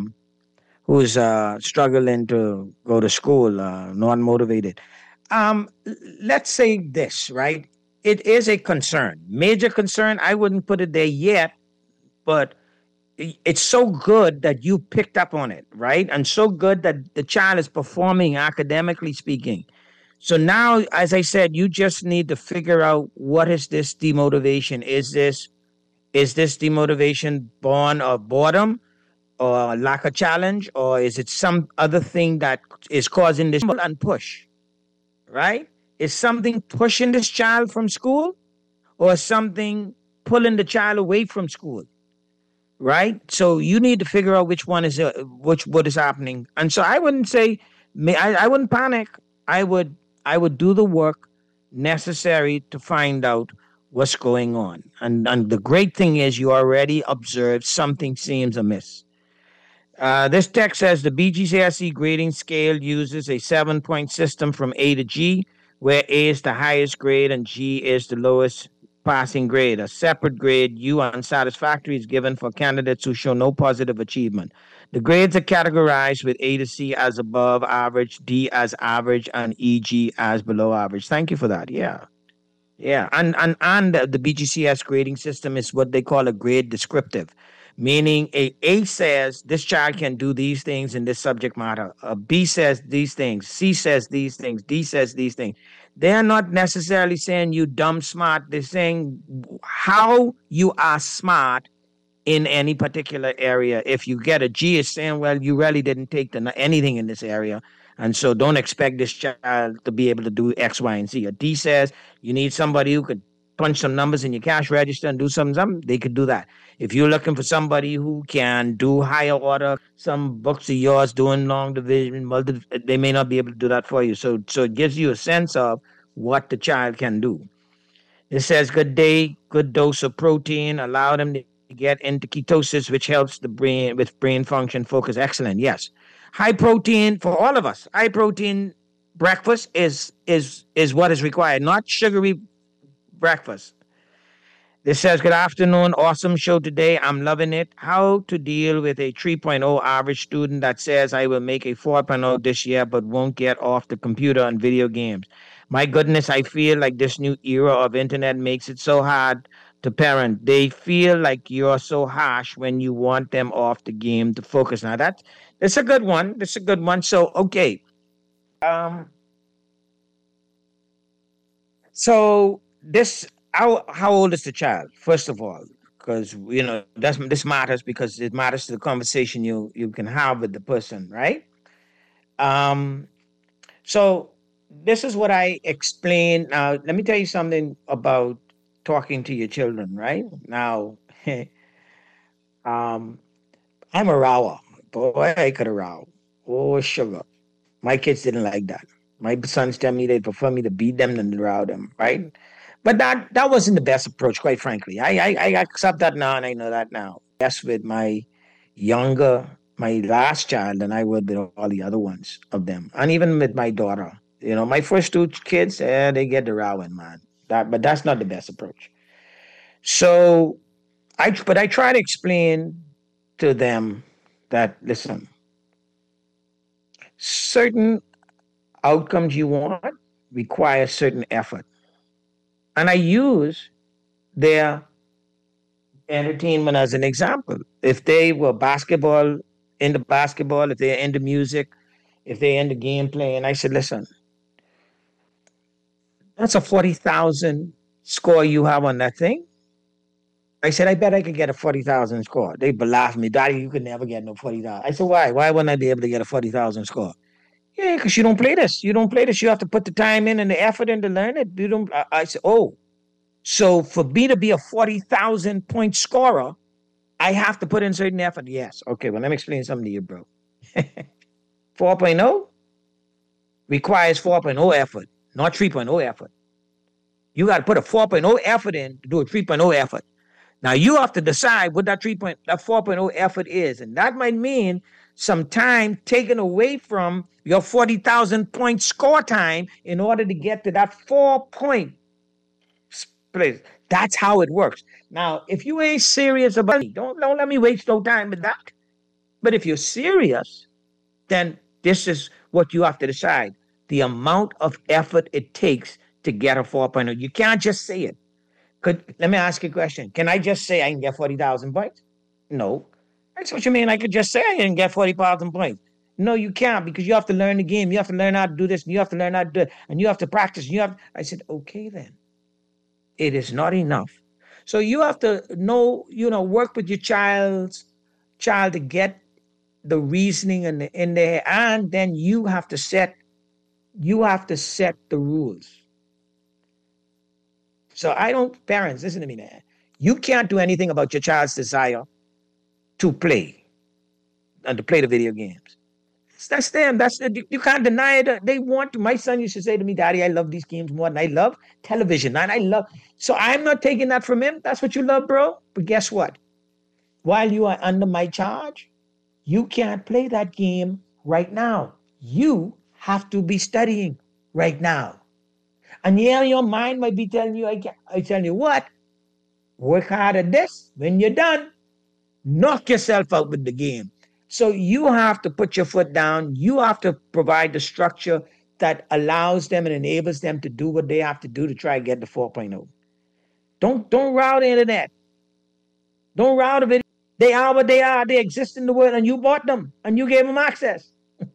struggling to go to school, non-motivated. Let's say this, right? It is a concern, major concern. I wouldn't put it there yet, but it's so good that you picked up on it, right? And so good that the child is performing academically speaking. So now, as I said, you just need to figure out what is this demotivation. Is this demotivation born of boredom or lack of challenge, or is it some other thing that is causing this and push, right? Is something pushing this child from school or something pulling the child away from school, right? So you need to figure out which one is what is happening. And so I wouldn't say, I wouldn't panic. I would do the work necessary to find out what's going on. And the great thing is you already observed something seems amiss. This text says the BGCSE grading scale uses a 7-point system from A to G, where A is the highest grade and G is the lowest passing grade. A separate grade, U unsatisfactory, is given for candidates who show no positive achievement. The grades are categorized with A to C as above average, D as average, and EG as below average. Thank you for that. Yeah. And the BGCS grading system is what they call a grade descriptive, meaning A says this child can do these things in this subject matter. B says these things. C says these things. D says these things. They're not necessarily saying you dumb smart. They're saying how you are smart in any particular area. If you get a G, it's saying, well, you really didn't take anything in this area. And so don't expect this child to be able to do X, Y, and Z. A D says you need somebody who could punch some numbers in your cash register and do something, they could do that. If you're looking for somebody who can do higher order, some books of yours doing long division, they may not be able to do that for you. So it gives you a sense of what the child can do. It says, good day, good dose of protein, allow them to get into ketosis, which helps the brain with brain function, focus. Excellent. Yes. High protein for all of us. High protein breakfast is what is required, not sugary breakfast. This says, good afternoon. Awesome show today. I'm loving it. How to deal with a 3.0 average student that says I will make a 4.0 this year, but won't get off the computer and video games. My goodness, I feel like this new era of internet makes it so hard to parent. They feel like you're so harsh when you want them off the game to focus. Now that's a good one. That's a good one. So, okay. So this, how old is the child? First of all, because this matters because it matters to the conversation you can have with the person, right? So this is what I explained. Now, let me tell you something about talking to your children, right? Now, I'm a rower. Boy, I could have row. Oh, sugar. My kids didn't like that. My sons tell me they prefer me to beat them than to row them, right? But that wasn't the best approach, quite frankly. I accept that now, and I know that now. Yes, with my last child than I would with all the other ones of them. And even with my daughter. My first two kids, they get the rowing, man. But that's not the best approach. So, I try to explain to them that, listen, certain outcomes you want require certain effort. And I use their entertainment as an example. If they were into basketball, if they're into music, if they're into gameplay, and I said, listen, that's a 40,000 score you have on that thing. I said, I bet I could get a 40,000 score. They laughed at me. Daddy, you could never get no 40,000. I said, why? Why wouldn't I be able to get a 40,000 score? Yeah, because you don't play this. You don't play this. You have to put the time in and the effort in to learn it. You don't. I said, oh, so for me to be a 40,000 point scorer, I have to put in certain effort. Yes. Okay, well, let me explain something to you, bro. 4.0 requires 4.0 effort, not 3.0 effort. You got to put a 4.0 effort in to do a 3.0 effort. Now, you have to decide what that 4.0 effort is. And that might mean some time taken away from your 40,000 point score time in order to get to that 4-point place. That's how it works. Now, if you ain't serious about it, don't let me waste no time with that. But if you're serious, then this is what you have to decide. The amount of effort it takes to get a 4.0. You can't just say it. Let me ask you a question. Can I just say I can get 40,000 points? No. That's what you mean. I could just say I can get 40,000 points. No, you can't, because you have to learn the game. You have to learn how to do this, and you have to learn how to do it, and you have to practice. I said, okay, then. It is not enough. So you have to work with your child to get the reasoning in there, and then you have to set the rules. So parents, listen to me, man. You can't do anything about your child's desire to play and to play the video games. That's them. You can't deny it. They want to. My son used to say to me, Daddy, I love these games more than I love television. So I'm not taking that from him. That's what you love, bro. But guess what? While you are under my charge, you can't play that game right now. You have to be studying right now. And yeah, your mind might be telling you, I tell you what, work hard at this. When you're done, knock yourself out with the game. So you have to put your foot down. You have to provide the structure that allows them and enables them to do what they have to do to try to get the 4.0. Don't route the internet. Don't route the video. They are what they are. They exist in the world, and you bought them, and you gave them access.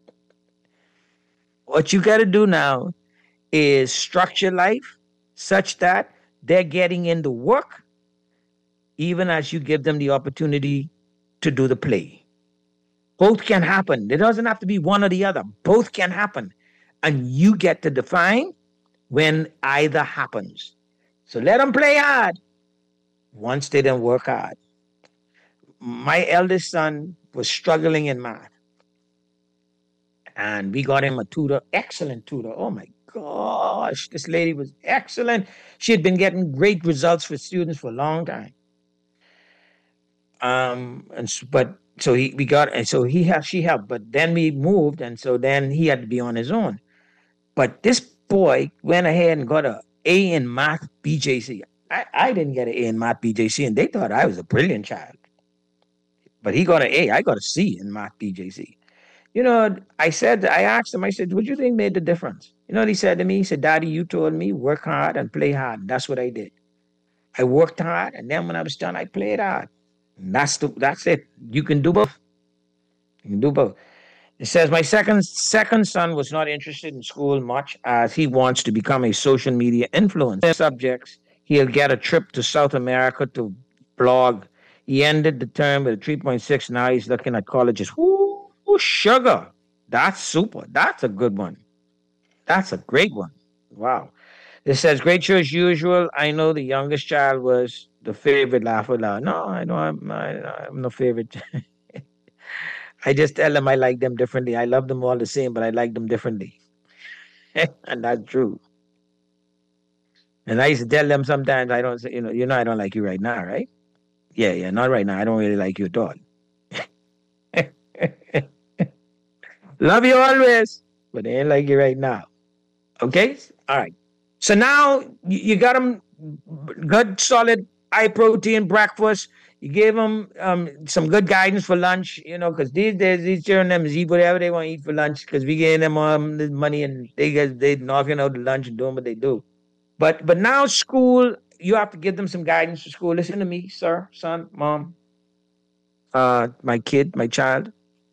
What you got to do now is structure life such that they're getting into work even as you give them the opportunity to do the play. Both can happen. It doesn't have to be one or the other. Both can happen. And you get to define when either happens. So let them play hard once they don't work hard. My eldest son was struggling in math. And we got him a tutor, excellent tutor. Oh my gosh, this lady was excellent. She had been getting great results for students for a long time. She helped, but then we moved, and so then he had to be on his own. But this boy went ahead and got a A in math BJC. I didn't get an A in math BJC, and they thought I was a brilliant child. But he got an A. I got a C in math BJC. I asked him, I said, what do you think made the difference? You know what he said to me? He said, Daddy, you told me work hard and play hard. That's what I did. I worked hard, and then when I was done, I played hard. And that's it. You can do both. You can do both. It says, my second son was not interested in school much as he wants to become a social media influencer. Subjects, he'll get a trip to South America to blog. He ended the term with a 3.6. Now he's looking at colleges. Woo, sugar. That's super. That's a good one. That's a great one. Wow. It says, great show as usual. I know the youngest child was the favorite, laugh out loud. No, I know I'm no favorite. I just tell them I like them differently. I love them all the same, but I like them differently. And that's true. And I used to tell them sometimes I don't say, I don't like you right now, right? Yeah, not right now. I don't really like you at all. Love you always, but I ain't like you right now. Okay? All right. So now you got them good, solid, high protein breakfast. You gave them some good guidance for lunch, because these days these children eat whatever they want to eat for lunch because we gave them this money and they knocking out the lunch and doing what they do. But now school, you have to give them some guidance for school. Listen to me, sir, son, mom, my kid, my child.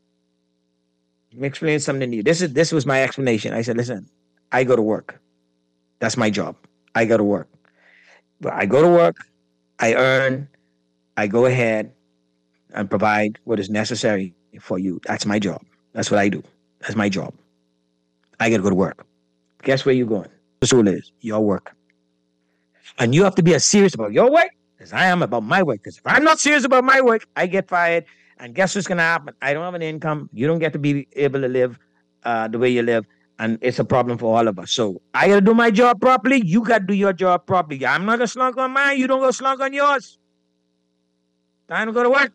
Let me explain something to you. This was my explanation. I said, listen, I go to work. That's my job. I go to work. But I go to work, I earn, I go ahead and provide what is necessary for you. That's my job. That's what I do. That's my job. I got to go to work. Guess where you're going? The school is your work. And you have to be as serious about your work as I am about my work. Because if I'm not serious about my work, I get fired. And guess what's going to happen? I don't have an income. You don't get to be able to live the way you live. And it's a problem for all of us. So I got to do my job properly. You got to do your job properly. I'm not going to slunk on mine. You don't go slunk on yours. Time to go to work.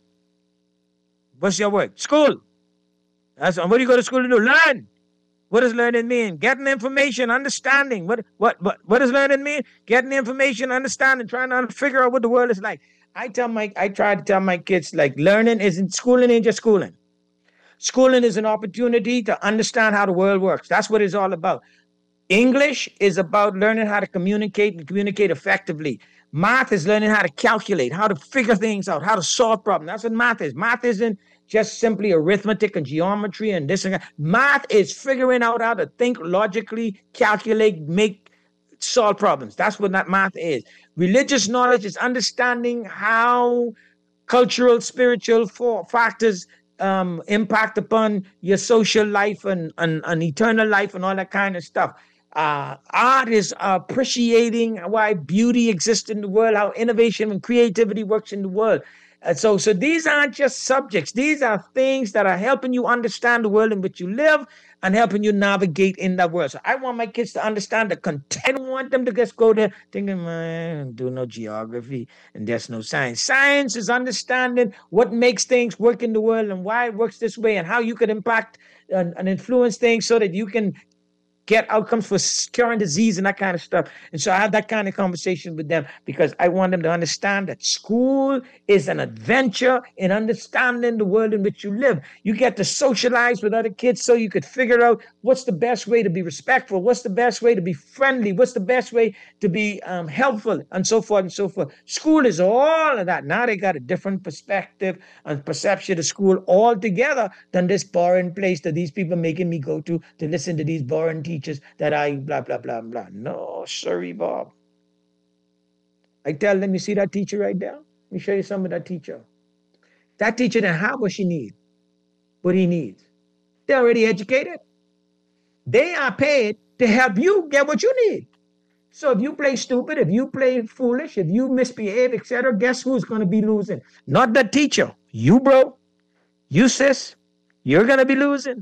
What's your work? School. What do you go to school to do? Learn. What does learning mean? Getting information, understanding. What does learning mean? Getting information, understanding, trying to figure out what the world is like. I try to tell my kids, like, schooling ain't just schooling. Schooling is an opportunity to understand how the world works. That's what it's all about. English is about learning how to communicate and communicate effectively. Math is learning how to calculate, how to figure things out, how to solve problems. That's what math is. Math isn't just simply arithmetic and geometry and this and that. Math is figuring out how to think logically, calculate, solve problems. That's what that math is. Religious knowledge is understanding how cultural, spiritual factors impact upon your social life and eternal life and all that kind of stuff. Art is appreciating why beauty exists in the world, how innovation and creativity works in the world. So these aren't just subjects. These are things that are helping you understand the world in which you live and helping you navigate in that world. So I want my kids to understand the content. I don't want them to just go there thinking, man, I don't do no geography and there's no science. Science is understanding what makes things work in the world and why it works this way and how you can impact and influence things so that you can get outcomes for curing disease and that kind of stuff. And so I have that kind of conversation with them because I want them to understand that school is an adventure in understanding the world in which you live. You get to socialize with other kids so you could figure out what's the best way to be respectful, what's the best way to be friendly, what's the best way to be helpful, and so forth and so forth. School is all of that. Now they got a different perspective and perception of school altogether than this boring place that these people are making me go to listen to these boring teachers that I blah, blah, blah, blah. No, sorry, Bob. I tell them, you see that teacher right there? Let me show you some of that teacher. That teacher didn't have what she needs, what he needs. They're already educated. They are paid to help you get what you need. So if you play stupid, if you play foolish, if you misbehave, etc., guess who's going to be losing? Not the teacher. You, bro. You, sis. You're going to be losing.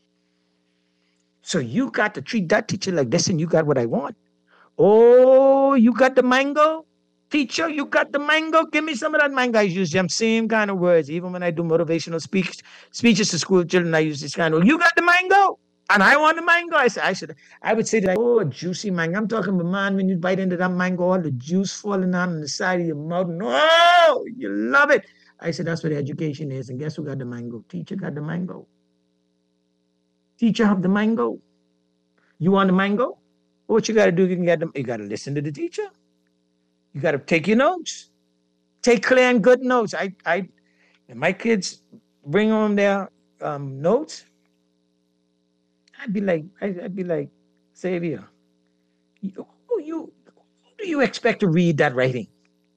So you got to treat that teacher like, listen, you got what I want. Oh, you got the mango? Teacher, you got the mango? Give me some of that mango. I use them same kind of words. Even when I do motivational speeches to school children, I use this kind of, you got the mango? And I want the mango. I would say that, oh, a juicy mango. I'm talking about, man, when you bite into that mango, all the juice falling out on the side of your mouth. Oh, you love it. I said, that's what education is. And guess who got the mango? Teacher got the mango. Teacher have the mango. You want the mango? What you got to do, you can get them. You got to listen to the teacher. You got to take your notes. Take clear and good notes. And my kids bring home their notes. I'd be like, Xavier, who do you expect to read that writing?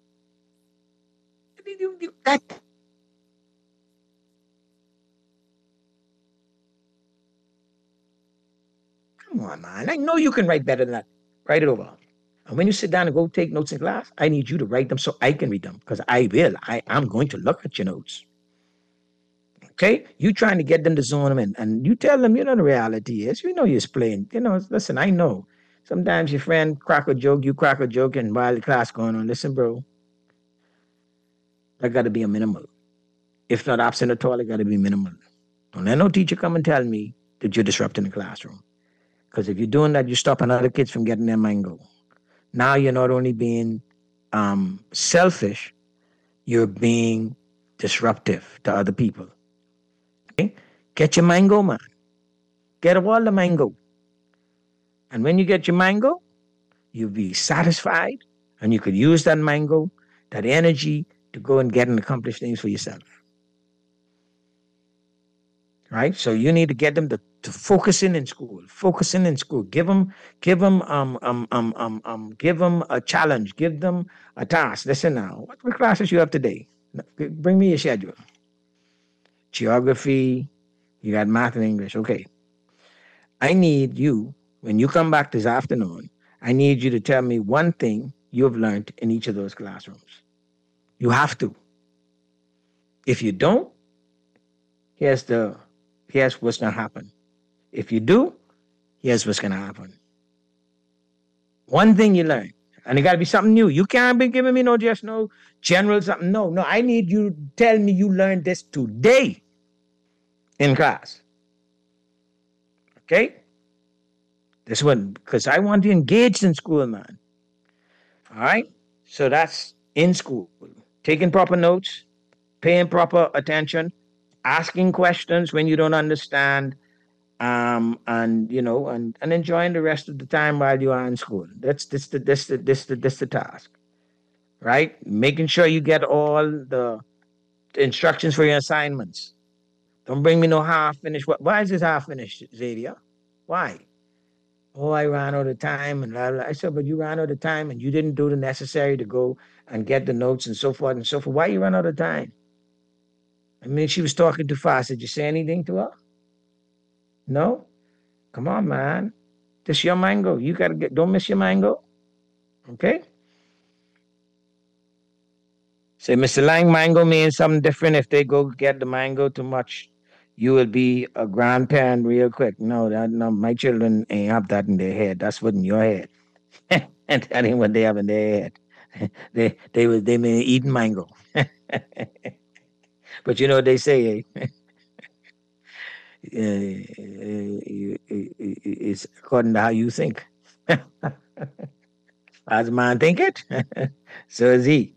Come on, man. I know you can write better than that. Write it over. And when you sit down and go take notes in class, I need you to write them so I can read them, because I will. I'm going to look at your notes. Okay? You trying to get them to zone them in, and you tell them, the reality is, you're playing. Listen, I know. Sometimes your friend crack a joke, you crack a joke, and while the class going on, listen, bro, I got to be a minimal. If not absent at all, I got to be minimal. Don't let no teacher come and tell me that you're disrupting the classroom. Because if you're doing that, you're stopping other kids from getting their mango. Now you're not only being selfish, you're being disruptive to other people. Okay? Get your mango, man. Get all the mango. And when you get your mango, you'll be satisfied, and you could use that mango, that energy, to go and get and accomplish things for yourself. Right? So you need to get them to focus in school. Give them a challenge. Give them a task. Listen now. What classes you have today? Bring me your schedule. Geography. You got math and English. Okay. I need you, when you come back this afternoon, I need you to tell me one thing you've learned in each of those classrooms. You have to. If you don't, here's what's going to happen. If you do, here's what's going to happen. One thing you learn, and it got to be something new. You can't be giving me no general something. No, I need you to tell me you learned this today in class. Okay? This one, because I want you engaged in school, man. All right? So that's in school. Taking proper notes, paying proper attention, asking questions when you don't understand, and enjoying the rest of the time while you are in school. That's the task, right? Making sure you get all the instructions for your assignments. Don't bring me no half finished. Why is this half finished, Xavier? Why? Oh, I ran out of time, and blah, blah. I said, but you ran out of time, and you didn't do the necessary to go and get the notes and so forth and so forth. Why you run out of time? I mean, she was talking too fast. Did you say anything to her? No? Come on, man. This your mango. You got to don't miss your mango. Okay? Say, Mr. Lang, mango means something different. If they go get the mango too much, you will be a grandparent real quick. No, my children ain't have that in their head. That's what in your head. And that ain't what they have in their head. They may eat mango. But you know what they say, it's according to how you think. As a man think it, so is he.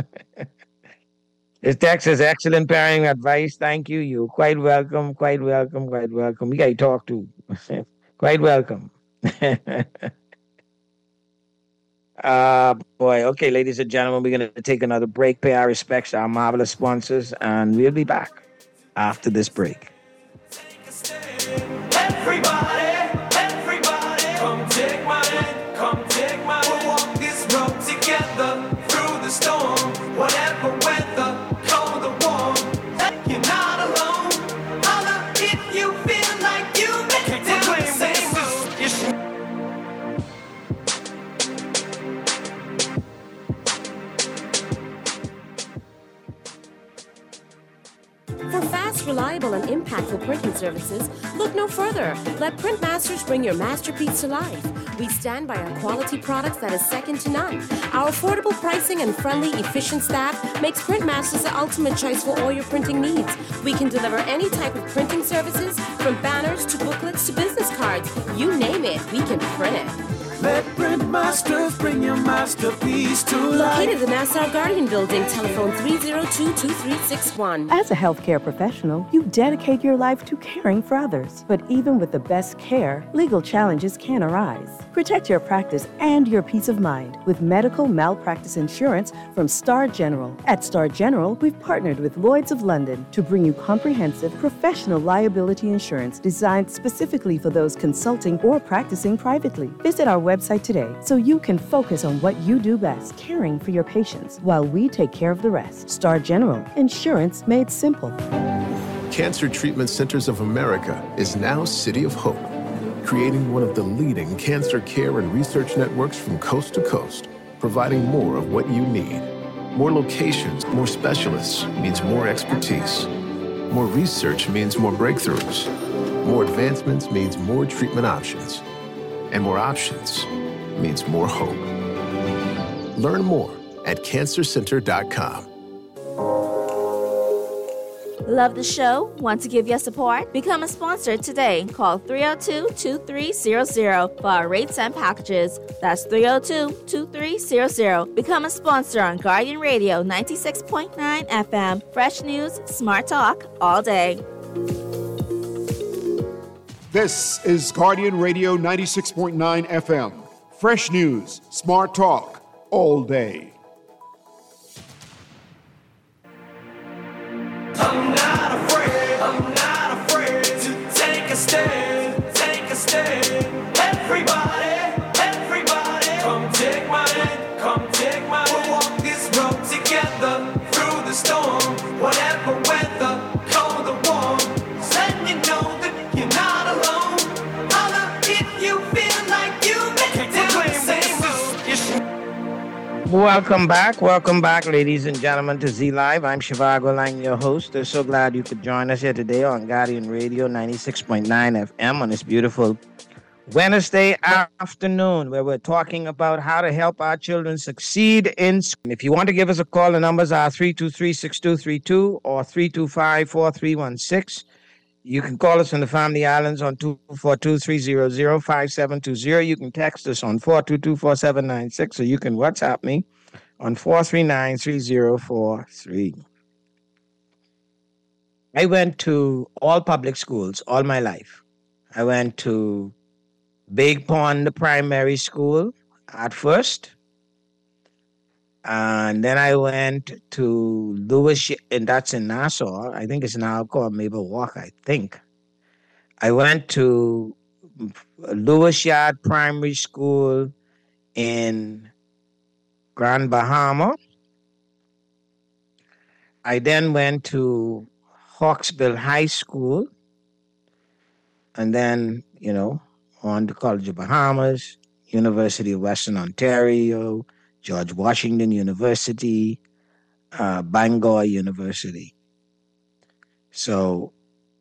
This text is excellent parenting advice. Thank you. You're quite welcome. We got to talk to. Quite welcome. Boy, okay, ladies and gentlemen, we're going to take another break, pay our respects to our marvelous sponsors, and we'll be back after this break.
Everybody, come take my hand, we'll walk this road together through the storm, whatever.
reliable and impactful printing services, look no further. Let Printmasters bring your masterpiece to life. We stand by our quality products that is second to none. Our affordable pricing and friendly, efficient staff makes Printmasters the ultimate choice for all your printing needs. We can deliver any type of printing services, from banners to booklets to business cards. You name it, we can print it.
Let Printmasters bring your masterpiece to life.
Located in the Nassau Guardian Building, telephone 302-2361.
As a healthcare professional, you dedicate your life to caring for others. But even with the best care, legal challenges can arise. Protect your practice and your peace of mind with medical malpractice insurance from Star General. At Star General, we've partnered with Lloyd's of London to bring you comprehensive professional liability insurance designed specifically for those consulting or practicing privately. Visit our website today so you can focus on what you do best, caring for your patients, while we take care of the rest. Star General, insurance made simple.
Cancer Treatment Centers of America is now City of Hope, creating one of the leading cancer care and research networks from coast to coast, providing more of what you need. More locations, more specialists means more expertise. More research means more breakthroughs. More advancements means more treatment options. And more options means more hope. Learn more at cancercenter.com.
Love the show? Want to give your support? Become a sponsor today. Call 302-2300 for our rates and packages. That's 302-2300. Become a sponsor on Guardian Radio 96.9 FM. Fresh news, smart talk, all day.
This is Guardian Radio 96.9 FM. Fresh news, smart talk, all day.
I'm not afraid to take a stand, take a stand. Everybody, come take my hand, come take my hand. We'll walk this road together through the storm, whatever weather, cold or warm. Let you know that you're not alone. Holla if you feel like you've been down the same road.
Welcome back, ladies and gentlemen, to Z Live. I'm Shivago Lang, your host. We're so glad you could join us here today on Guardian Radio 96.9 FM on this beautiful Wednesday afternoon, where we're talking about how to help our children succeed in school. If you want to give us a call, the numbers are 323-6232 or 325-4316. You can call us on the Family Islands on 242-300-5720. You can text us on 422-4796, or you can WhatsApp me on 439-3043. I went to all public schools all my life. I went to Big Pond Primary School at first. And then I went to Lewis, and that's in Nassau. I think it's now called Maple Walk, I think. I went to Lewis Yard Primary School in Grand Bahama. I then went to Hawksbill High School. And then, on to College of Bahamas, University of Western Ontario, George Washington University, Bangor University. So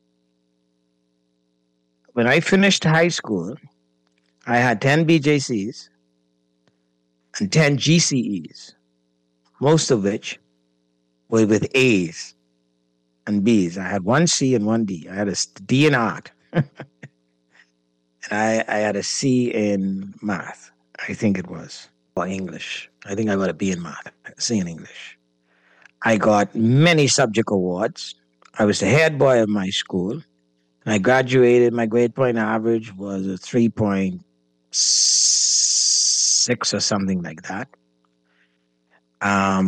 when I finished high school, I had 10 BJCs and 10 GCEs, most of which were with A's and B's. I had one C and one D. I had a D in art. And I had a C in math, I think it was, or English. I think I got a B in math, C in English. I got many subject awards. I was the head boy of my school. And I graduated, my grade point average was a 3.6 or something like that. I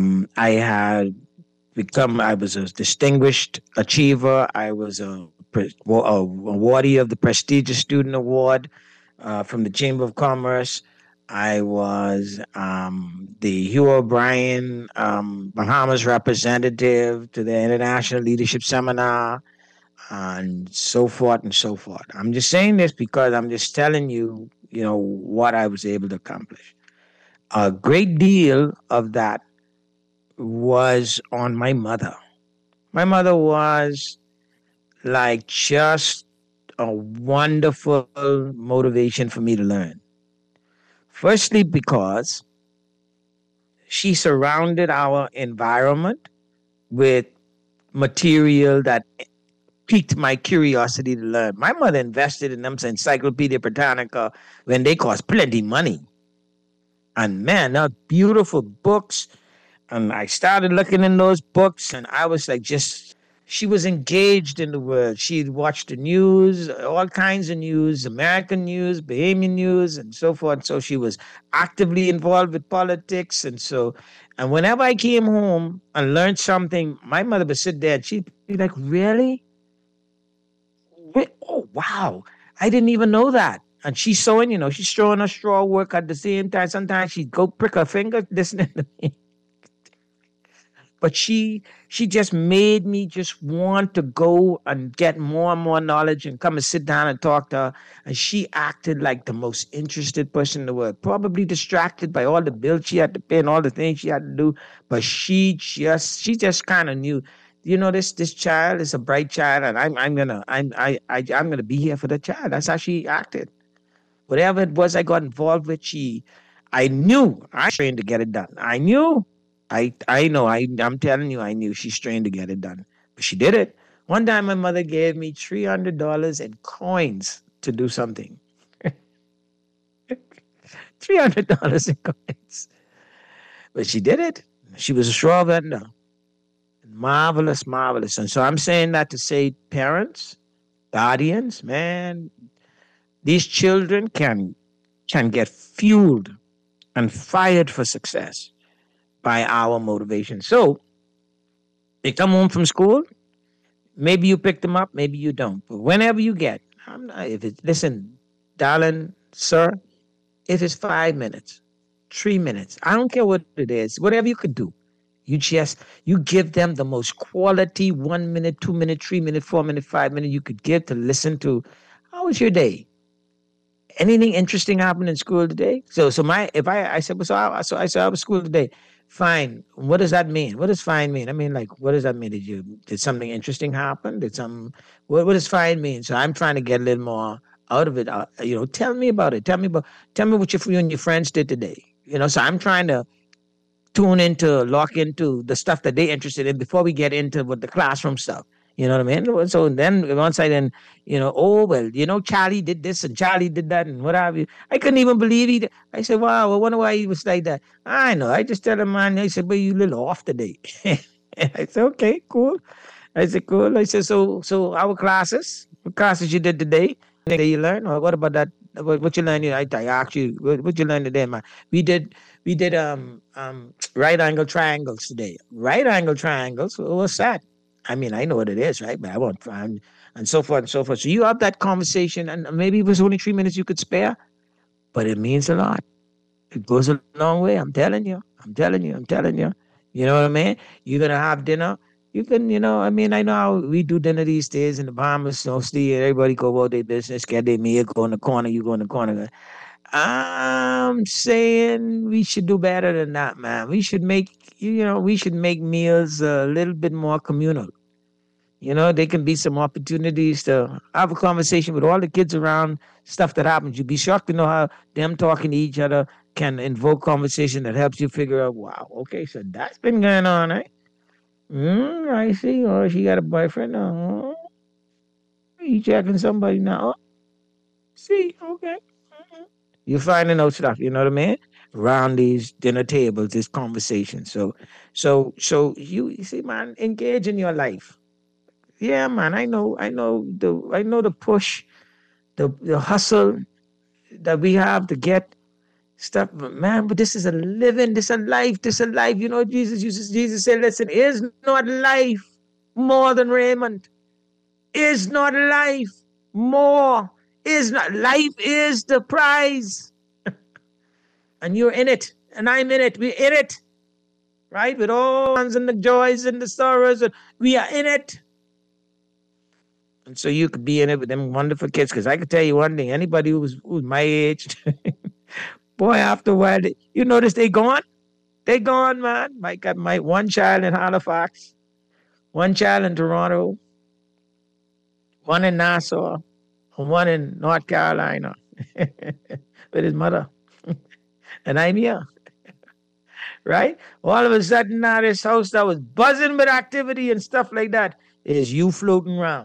was a distinguished achiever. I was a awardee of the prestigious student award from the Chamber of Commerce. I was the Hugh O'Brien Bahamas representative to the International Leadership Seminar, and so forth and so forth. I'm just saying this because I'm just telling you, what I was able to accomplish. A great deal of that was on my mother. My mother was like just a wonderful motivation for me to learn. Firstly, because she surrounded our environment with material that piqued my curiosity to learn. My mother invested in them Encyclopedia Britannica when they cost plenty money. And man, they're beautiful books. And I started looking in those books, and I was like, she was engaged in the world. She'd watched the news, all kinds of news, American news, Bahamian news, and so forth. So she was actively involved with politics. And whenever I came home and learned something, my mother would sit there and she'd be like, really? Oh, wow. I didn't even know that. And she's sewing, she's throwing her straw work at the same time. Sometimes she'd go prick her finger listening to me. But she just made me just want to go and get more and more knowledge and come and sit down and talk to her. And she acted like the most interested person in the world, probably distracted by all the bills she had to pay and all the things she had to do. But she just kind of knew, this child is a bright child, and I'm gonna be here for the child. That's how she acted. Whatever it was I got involved with, I knew I trained to get it done. I knew. I'm telling you, I knew she's trained to get it done. But she did it. One time my mother gave me $300 in coins to do something. $300 in coins. But she did it. She was a straw vendor. Marvelous, marvelous. And so I'm saying that to say, parents, guardians, man, these children can get fueled and fired for success by our motivation. So they come home from school. Maybe you pick them up, maybe you don't. But whenever you get, listen, darling, sir, if it's 5 minutes, 3 minutes, I don't care what it is, whatever you could do, you give them the most quality 1 minute, 2 minute, 3 minute, 4 minute, 5 minute you could give to listen to. How was your day? Anything interesting happened in school today? I was school today. Fine. What does that mean? What does fine mean? I mean, like, what does that mean? Did something interesting happen? What does fine mean? So I'm trying to get a little more out of it. Tell me about it. Tell me what you and your friends did today. So I'm trying to lock into the stuff that they're interested in before we get into the classroom stuff. You know what I mean? So then once Charlie did this and Charlie did that and what have you. I couldn't even believe it. I said, wow, I wonder why he was like that. I know. I just tell him, man. I said, but you a little off today. I said, okay, cool. I said, cool. I said, so our classes, what classes you did today? Did you learn? Or what about that? What you learned? I asked you, what you learned today, man? We did right angle triangles today. Right angle triangles. What's that? I mean, I know what it is, right? But I won't find, and so forth and so forth. So you have that conversation, and maybe it was only 3 minutes you could spare, but it means a lot. It goes a long way. I'm telling you. You know what I mean? You're going to have dinner. You can, I know how we do dinner these days in the Bahamas. Mostly everybody go about their business, get their meal, go in the corner, you go in the corner. I'm saying we should do better than that, man. We should make meals a little bit more communal. There can be some opportunities to have a conversation with all the kids around stuff that happens. You'd be shocked to know how them talking to each other can invoke conversation that helps you figure out, wow, okay, so that's been going on, right? I see. Oh, she got a boyfriend. Oh, you checking somebody now? See, okay. You're finding out stuff, you know what I mean? Around these dinner tables, this conversation. So you see, man, engage in your life. Yeah, man, I know the push, the hustle that we have to get stuff, man. But this is a living, this is a life. Jesus said, listen, is not life more than raiment? Is not life more? Is not life is the prize. And you're in it, and I'm in it. We're in it, right? With all the and the joys and the sorrows, and we are in it. And so you could be in it with them wonderful kids. Because I could tell you one thing: anybody who's my age, boy, after a while, you notice they gone. They gone, man. I got my one child in Halifax, one child in Toronto, one in Nassau, and one in North Carolina with his mother. And I'm here, right? All of a sudden now this house that was buzzing with activity and stuff like that is you floating around.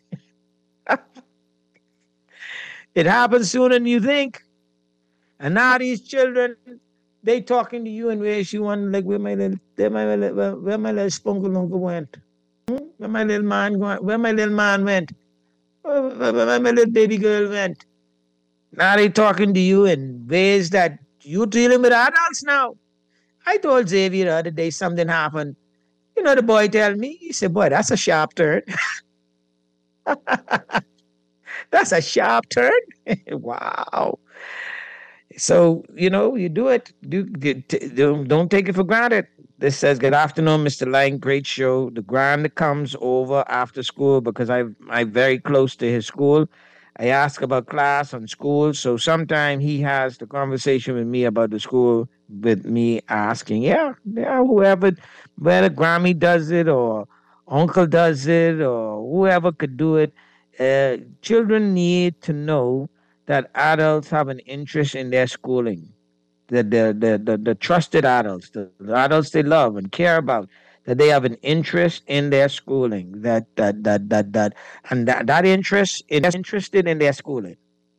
It happens sooner than you think. And now these children, they talking to you in ways you want, like, where my little spungle uncle went? Where my little man went? Where my little man went? Where my little baby girl went? Now they talking to you in ways that you dealing with adults now. I told Xavier the other day something happened. You know, the boy tell me, he said, boy, that's a sharp turn. That's a sharp turn. Wow. So, you know, you do it. Don't take it for granted. This says, good afternoon, Mr. Lang. Great show. The grand comes over after school because I'm very close to his school. I ask about class and school. So sometimes he has the conversation with me about the school with me asking, whoever, whether Grammy does it or Uncle does it or whoever could do it. Children need to know that adults have an interest in their schooling. The trusted adults, the adults they love and care about, that they have an interest in their schooling. That interest is interested in their schooling.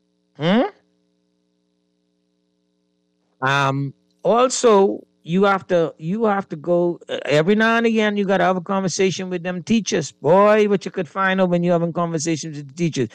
Also, you have to go every now and again. You got to have a conversation with them teachers. Boy, what you could find out when you having conversations with the teachers.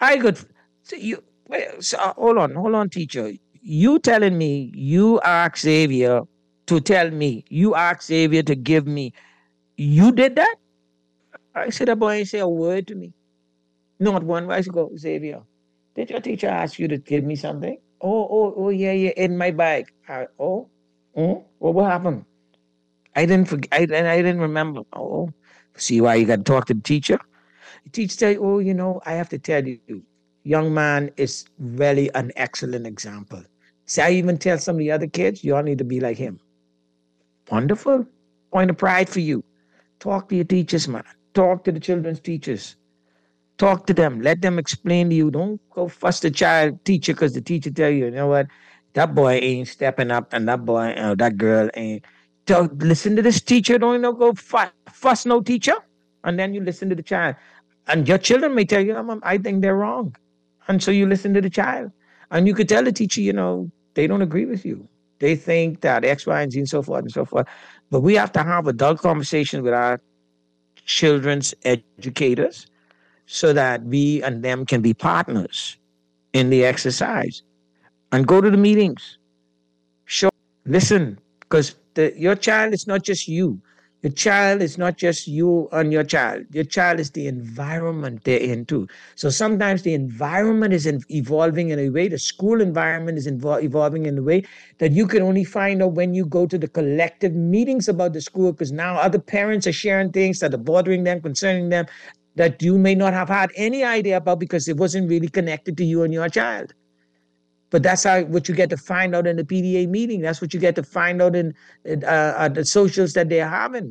Hold on, teacher. You telling me you asked Xavier to tell me, you asked Xavier to give me, you did that? I said, that boy ain't say a word to me. Not one. I said, go, Xavier, did your teacher ask you to give me something? Oh, yeah, in my bag. Well, what happened? I didn't forget. I didn't remember. Oh, see why you got to talk to the teacher? The teacher say, I have to tell you, young man is really an excellent example. See, I even tell some of the other kids, you all need to be like him. Wonderful. Point of pride for you. Talk to your teachers, man. Talk to the children's teachers. Talk to them. Let them explain to you. Don't go fuss the child teacher because the teacher tell you, you know what, that boy ain't stepping up and that boy, that girl ain't. Listen to this teacher. Don't go fuss no teacher. And then you listen to the child. And your children may tell you, I think they're wrong. And so you listen to the child. And you could tell the teacher, they don't agree with you. They think that X, Y, and Z and so forth and so forth. But we have to have adult conversations with our children's educators so that we and them can be partners in the exercise. And go to the meetings. Listen, because your child is not just you. Your child is not just you and your child. Your child is the environment they're in too. So sometimes the environment is evolving in a way, the school environment is evolving in a way that you can only find out when you go to the collective meetings about the school, because now other parents are sharing things that are bothering them, concerning them, that you may not have had any idea about because it wasn't really connected to you and your child. But that's what you get to find out in the PDA meeting. That's what you get to find out in the socials that they're having.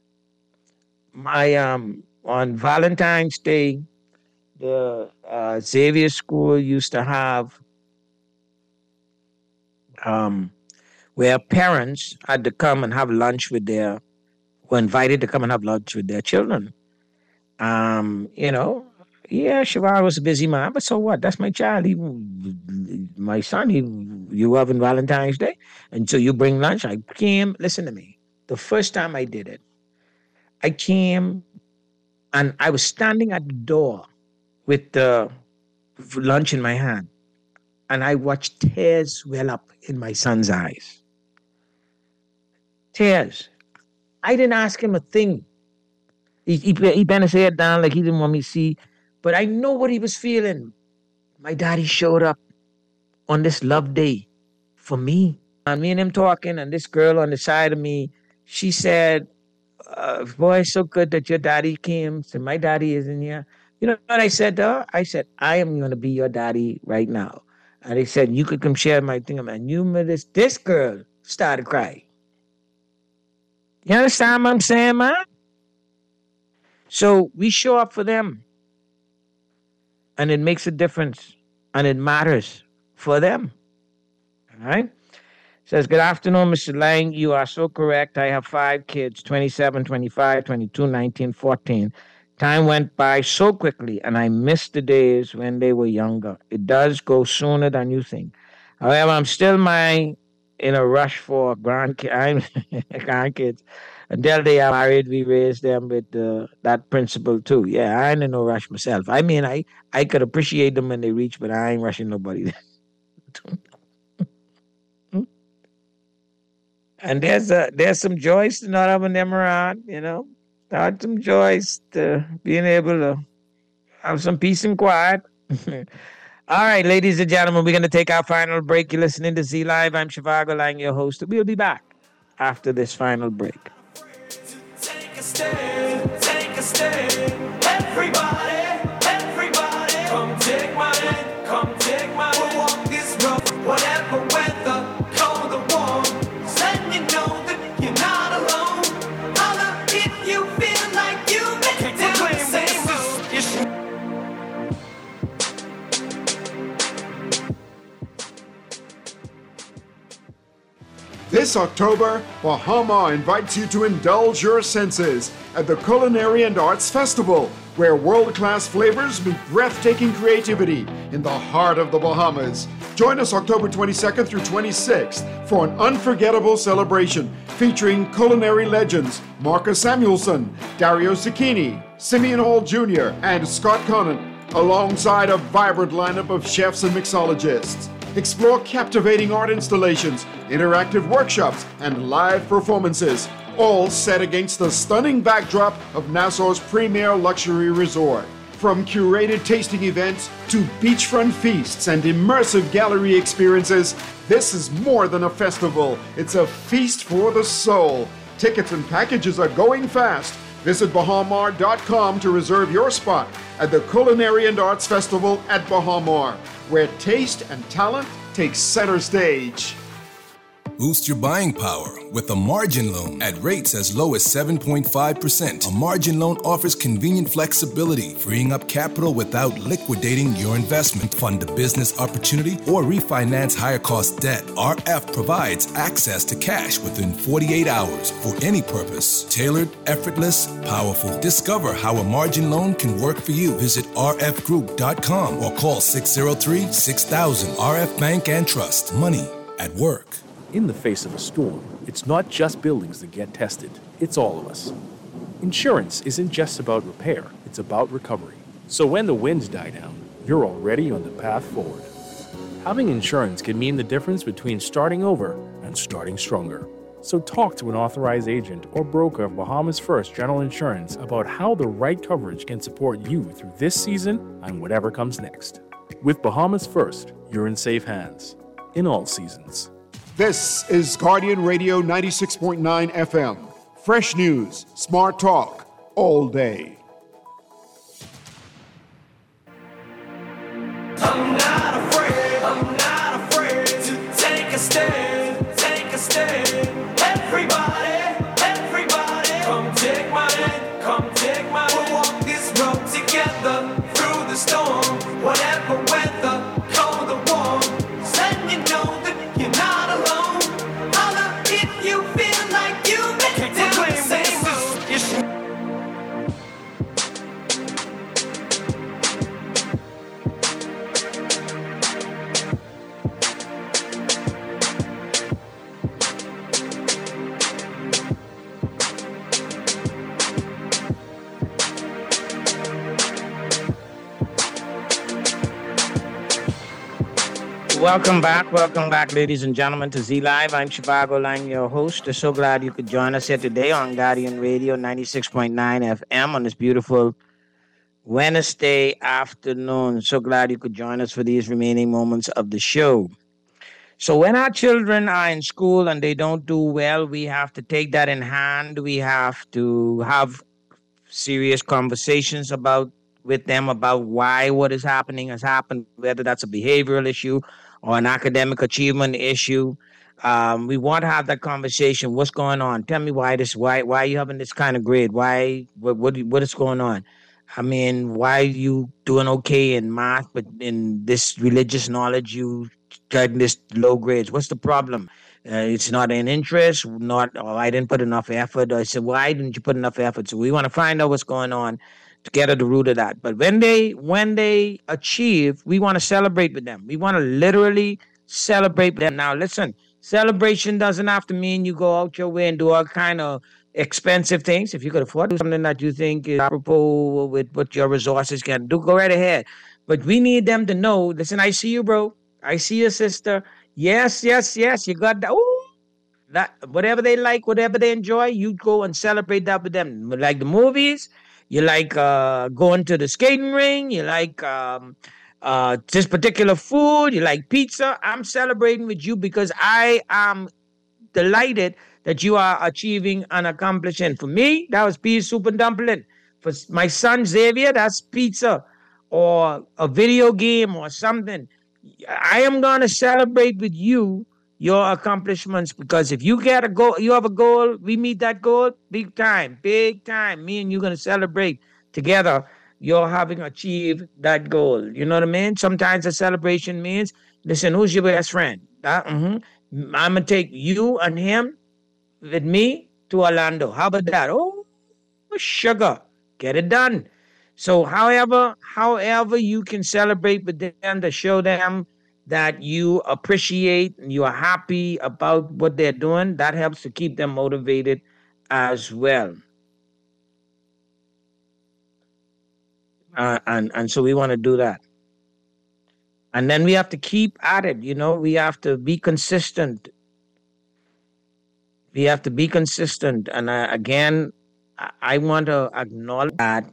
On Valentine's Day, the Xavier School used to have where parents had to come and have lunch were invited to come and have lunch with their children. Yeah, Shivar was a busy man, but so what? That's my child. My son, you having Valentine's Day. And so you bring lunch. I came, listen to me. The first time I did it, I came and I was standing at the door with the lunch in my hand. And I watched tears well up in my son's eyes. Tears. I didn't ask him a thing. He bent his head down like he didn't want me to see. But I know what he was feeling. My daddy showed up on this love day for me. And me and him talking, and this girl on the side of me, she said, boy, it's so good that your daddy came. So my daddy isn't here. You know what I said to her? I said, I am going to be your daddy right now. And they said, you could come share my thing. And this girl started crying. You understand what I'm saying, man? So we show up for them. and it makes a difference, and it matters for them. All right? Says, good afternoon, Mr. Lang. You are so correct. I have 5 kids, 27, 25, 22, 19, 14. Time went by so quickly, and I missed the days when they were younger. It does go sooner than you think. However, I'm still in a rush for grandkids. Until they are married, we raise them with that principle too. Yeah, I ain't in no rush myself. I mean, I could appreciate them when they reach, but I ain't rushing nobody. And there's some joys to not having them around, you know. There's some joys to being able to have some peace and quiet. All right, ladies and gentlemen, we're going to take our final break. You're listening to Z Live. I'm Shivago Lang, your host. We'll be back after this final break.
Take a stand, everybody, come take my hand, we'll walk this road, whatever weather, cold or warm, letting you know that you're not alone, holla if you feel like you've been down the same road.
This October, Bahama invites you to indulge your senses at the Culinary and Arts Festival, where world-class flavors meet breathtaking creativity in the heart of the Bahamas. Join us October 22nd through 26th for an unforgettable celebration featuring culinary legends Marcus Samuelson, Dario Cicchini, Simeon Hall Jr., and Scott Conant, alongside a vibrant lineup of chefs and mixologists. Explore captivating art installations, interactive workshops, and live performances, all set against the stunning backdrop of Nassau's premier luxury resort. From curated tasting events to beachfront feasts and immersive gallery experiences, this is more than a festival. It's a feast for the soul. Tickets and packages are going fast. Visit bahamar.com to reserve your spot at the Culinary and Arts Festival at Bahamar, where taste and talent take center stage.
Boost your buying power with a margin loan at rates as low as 7.5%. A margin loan offers convenient flexibility, freeing up capital without liquidating your investment. Fund a business opportunity or refinance higher cost debt. RF provides access to cash within 48 hours for any purpose. Tailored, effortless, powerful. Discover how a margin loan can work for you. Visit rfgroup.com or call 603-6000. RF Bank and Trust. Money at work.
In the face of a storm, it's not just buildings that get tested, it's all of us. Insurance isn't just about repair, it's about recovery. So when the winds die down, you're already on the path forward. Having insurance can mean the difference between starting over and starting stronger. So talk to an authorized agent or broker of Bahamas First General Insurance about how the right coverage can support you through this season and whatever comes next. With Bahamas First, you're in safe hands, in all seasons.
This is Guardian Radio 96.9 FM. Fresh news, smart talk, all day.
I'm not afraid to take a stand, everybody, come take my hand, we'll walk this road together through the storm, whatever weather, cold or warm, letting you know that you're not alone, holla if you feel like you've been down the same road.
Welcome back, ladies and gentlemen, to Z Live. I'm Shivago Lang, your host. So glad you could join us here today on Guardian Radio 96.9 FM on this beautiful Wednesday afternoon. So glad you could join us for these remaining moments of the show. So when our children are in school and they don't do well, we have to take that in hand. We have to have serious conversations with them about why what is happening has happened, whether that's a behavioral issue or an academic achievement issue. We want to have that conversation. What's going on? Tell me why are you having this kind of grade? What is going on? I mean, why you doing okay in math, but in this religious knowledge you getting this low grades? What's the problem? It's not an interest, not, oh, I didn't put enough effort. I said, why didn't you put enough effort? So we want to find out what's going on to get at the root of that. But when they achieve, we want to celebrate with them. We want to literally celebrate with them. Now, listen, celebration doesn't have to mean you go out your way and do all kind of expensive things. If you could afford to do something that you think is apropos with what your resources can do, go right ahead. But we need them to know, listen, I see you, bro. I see your sister. Yes, yes, yes. You got that. Ooh, that whatever they like, whatever they enjoy, you go and celebrate that with them. Like the movies, you like going to the skating ring, you like this particular food, you like pizza. I'm celebrating with you because I am delighted that you are achieving an accomplishment. For me, that was pea soup and dumpling. For my son Xavier, that's pizza or a video game or something. I am going to celebrate with you your accomplishments because if you get a goal, you have a goal, we meet that goal, big time, big time. Me and you going to celebrate together you're having achieved that goal. You know what I mean? Sometimes a celebration means, listen, who's your best friend? I'm going to take you and him with me to Orlando. How about that? Oh, sugar. Get it done. So however you can celebrate with them to show them that you appreciate and you are happy about what they're doing, that helps to keep them motivated as well. And so we want to do that. And then we have to keep at it. You know, we have to be consistent. We have to be consistent. And again, I want to acknowledge that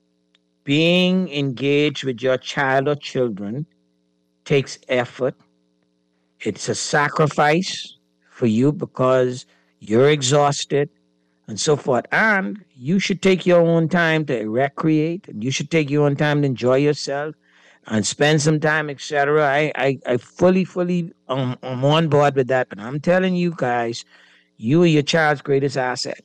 being engaged with your child or children takes effort. It's a sacrifice for you because you're exhausted and so forth. And you should take your own time to recreate, and you should take your own time to enjoy yourself and spend some time, etc. I fully I'm on board with that. But I'm telling you guys, you are your child's greatest asset.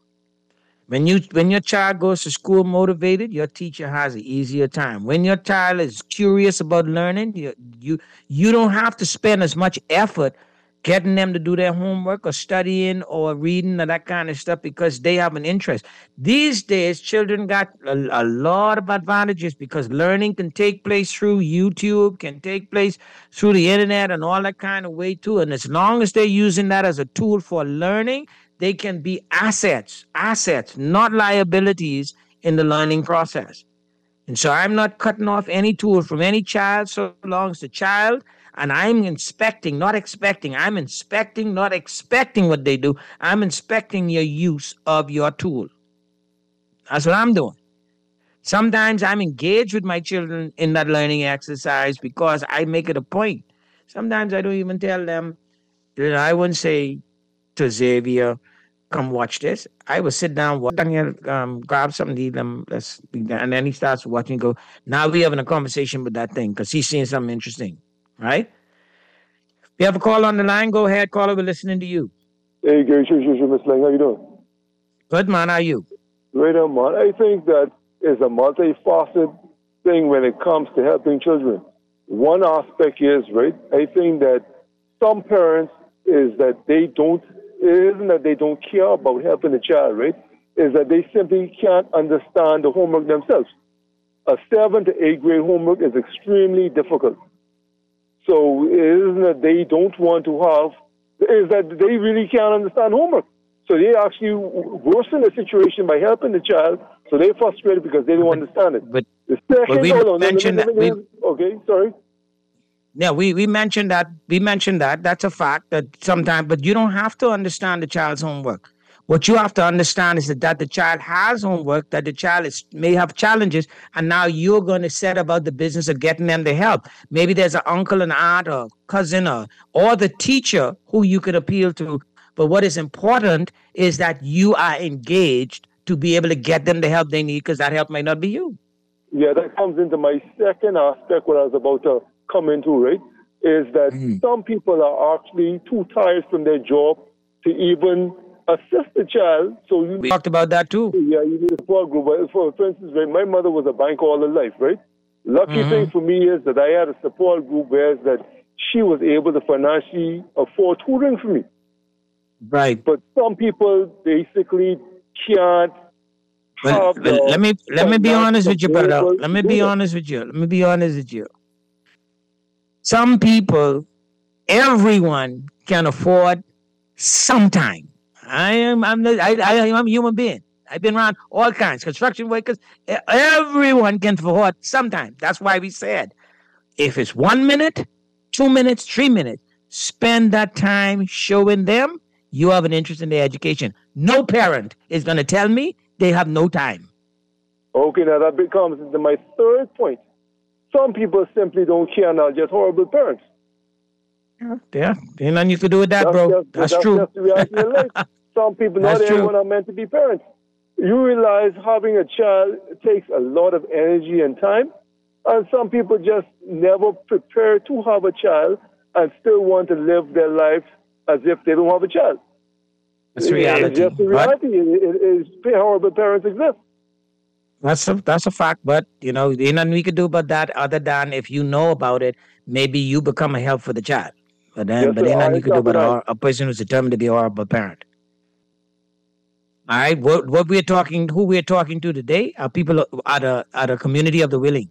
When your child goes to school motivated, your teacher has an easier time. When your child is curious about learning, you don't have to spend as much effort getting them to do their homework or studying or reading or that kind of stuff because they have an interest. These days, children got a lot of advantages because learning can take place through YouTube, can take place through the internet and all that kind of way too. And as long as they're using that as a tool for learning, they can be assets, not liabilities in the learning process. And so I'm not cutting off any tool from any child so long as the child, and I'm inspecting, not expecting. I'm inspecting, not expecting what they do. I'm inspecting your use of your tool. That's what I'm doing. Sometimes I'm engaged with my children in that learning exercise because I make it a point. Sometimes I don't even tell them, I wouldn't say to Xavier, come watch this. I will sit down, grab something to eat, and then he starts watching and go, now we're having a conversation with that thing because he's seeing something interesting, right? We have a call on the line. Go ahead, caller. We're listening to you.
Hey, Gary, Miss Lang, how you doing?
Good, man. How are you?
Right on, man. I think that is a multifaceted thing when it comes to helping children. One aspect is, right, I think that some parents is that it isn't that they don't care about helping the child, right? Is that they simply can't understand the homework themselves. A 7th to 8th grade homework is extremely difficult. So it isn't that they don't want to have, is that they really can't understand homework. So they actually worsen the situation by helping the child, so they're frustrated because they don't understand it.
But
the second,
we mentioned that.
Okay, sorry.
Yeah, we mentioned that. We mentioned that. That's a fact that sometimes, but you don't have to understand the child's homework. What you have to understand is that the child has homework, that the child may have challenges, and now you're going to set about the business of getting them the help. Maybe there's an uncle, an aunt, or cousin, or the teacher who you could appeal to. But what is important is that you are engaged to be able to get them the help they need, because that help might not be you.
Yeah, that comes into my second aspect, what I was about to come into, right, is that some people are actually too tired from their job to even assist the child. So
we talked about that too.
Yeah, you need a support group. For instance, right, my mother was a bank all her life, right? Lucky thing for me is that I had a support group where that she was able to financially afford tutoring for me.
Right.
But some people basically can't.
Well, let me be honest with you, brother. Let me be honest with you. Some people, everyone can afford sometime. I'm a human being. I've been around all kinds, construction workers. Everyone can afford sometime. That's why we said, if it's 1 minute, 2 minutes, 3 minutes, spend that time showing them you have an interest in their education. No parent is going to tell me they have no time.
Okay, now that becomes my third point. Some people simply don't care and are just horrible parents.
Yeah, ain't nothing you can do with that, bro. That's true.
That's the reality of life. Some people, not everyone are meant to be parents. You realize having a child takes a lot of energy and time, and some people just never prepare to have a child and still want to live their life as if they don't have a child.
That's reality.
It's just the reality. Horrible parents exist.
That's a fact, but there's nothing we could do about that other than if you know about it, maybe you become a help for the child. But there's nothing you could do about a person who's determined to be a horrible parent. All right, who we're talking to today are people at a community of the willing.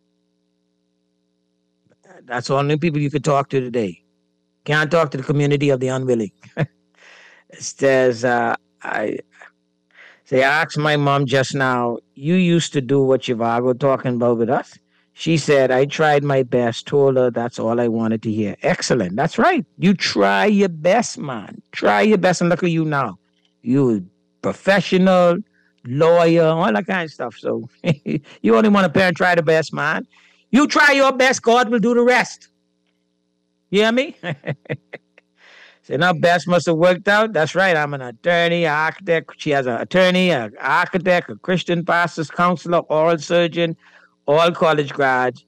That's the only people you could talk to today. Can't talk to the community of the unwilling. It says, I asked my mom just now, you used to do what Zhivago talking about with us? She said, I tried my best, told her that's all I wanted to hear. Excellent. That's right. You try your best, man. Try your best, and look at you now. You professional, lawyer, all that kind of stuff. So you only want a parent try the best, man. You try your best, God will do the rest. You hear me? So now best must have worked out. That's right. I'm an attorney, an architect. She has an attorney, an architect, a Christian pastor's counselor, oral surgeon, all college grads.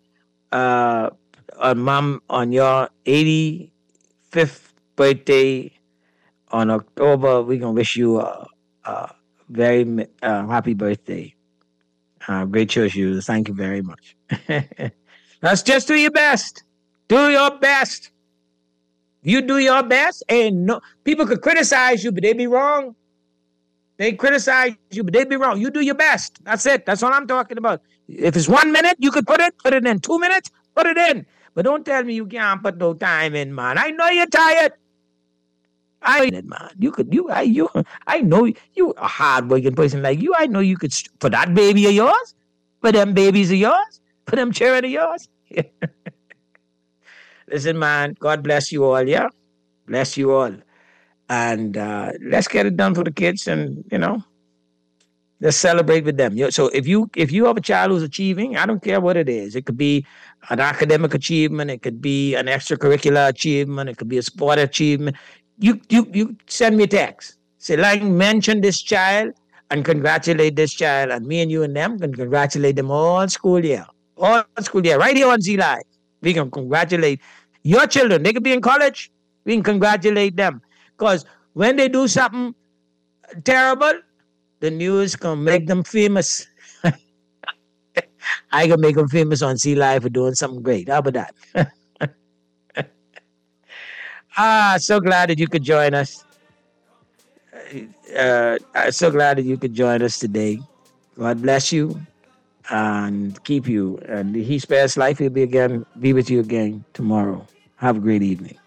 Mom, on your 85th birthday on October, we're going to wish you a very happy birthday. Great church, you. Thank you very much. That's just do your best. Do your best. You do your best, and no people could criticize you, but they be wrong. They criticize you, but they be wrong. You do your best. That's it. That's all I'm talking about. If it's 1 minute, you could put it in. 2 minutes, put it in. But don't tell me you can't put no time in, man. I know you're tired. I know, man. I know you a hard-working person like you. I know you could for that baby of yours, for them babies of yours, for them children of yours. Listen, man, God bless you all, yeah? Bless you all. And let's get it done for the kids and, let's celebrate with them. So if you have a child who's achieving, I don't care what it is. It could be an academic achievement. It could be an extracurricular achievement. It could be a sport achievement. You send me a text. Say, mention this child and congratulate this child. And me and you and them can congratulate them all school year. All school year. Right here on Z-Live. We can congratulate your children. They could be in college. We can congratulate them. Because when they do something terrible, the news can make them famous. I can make them famous on Z-Live for doing something great. How about that? So glad that you could join us. So glad that you could join us today. God bless you. And keep you. And He spares life. He'll be with you again tomorrow. Have a great evening.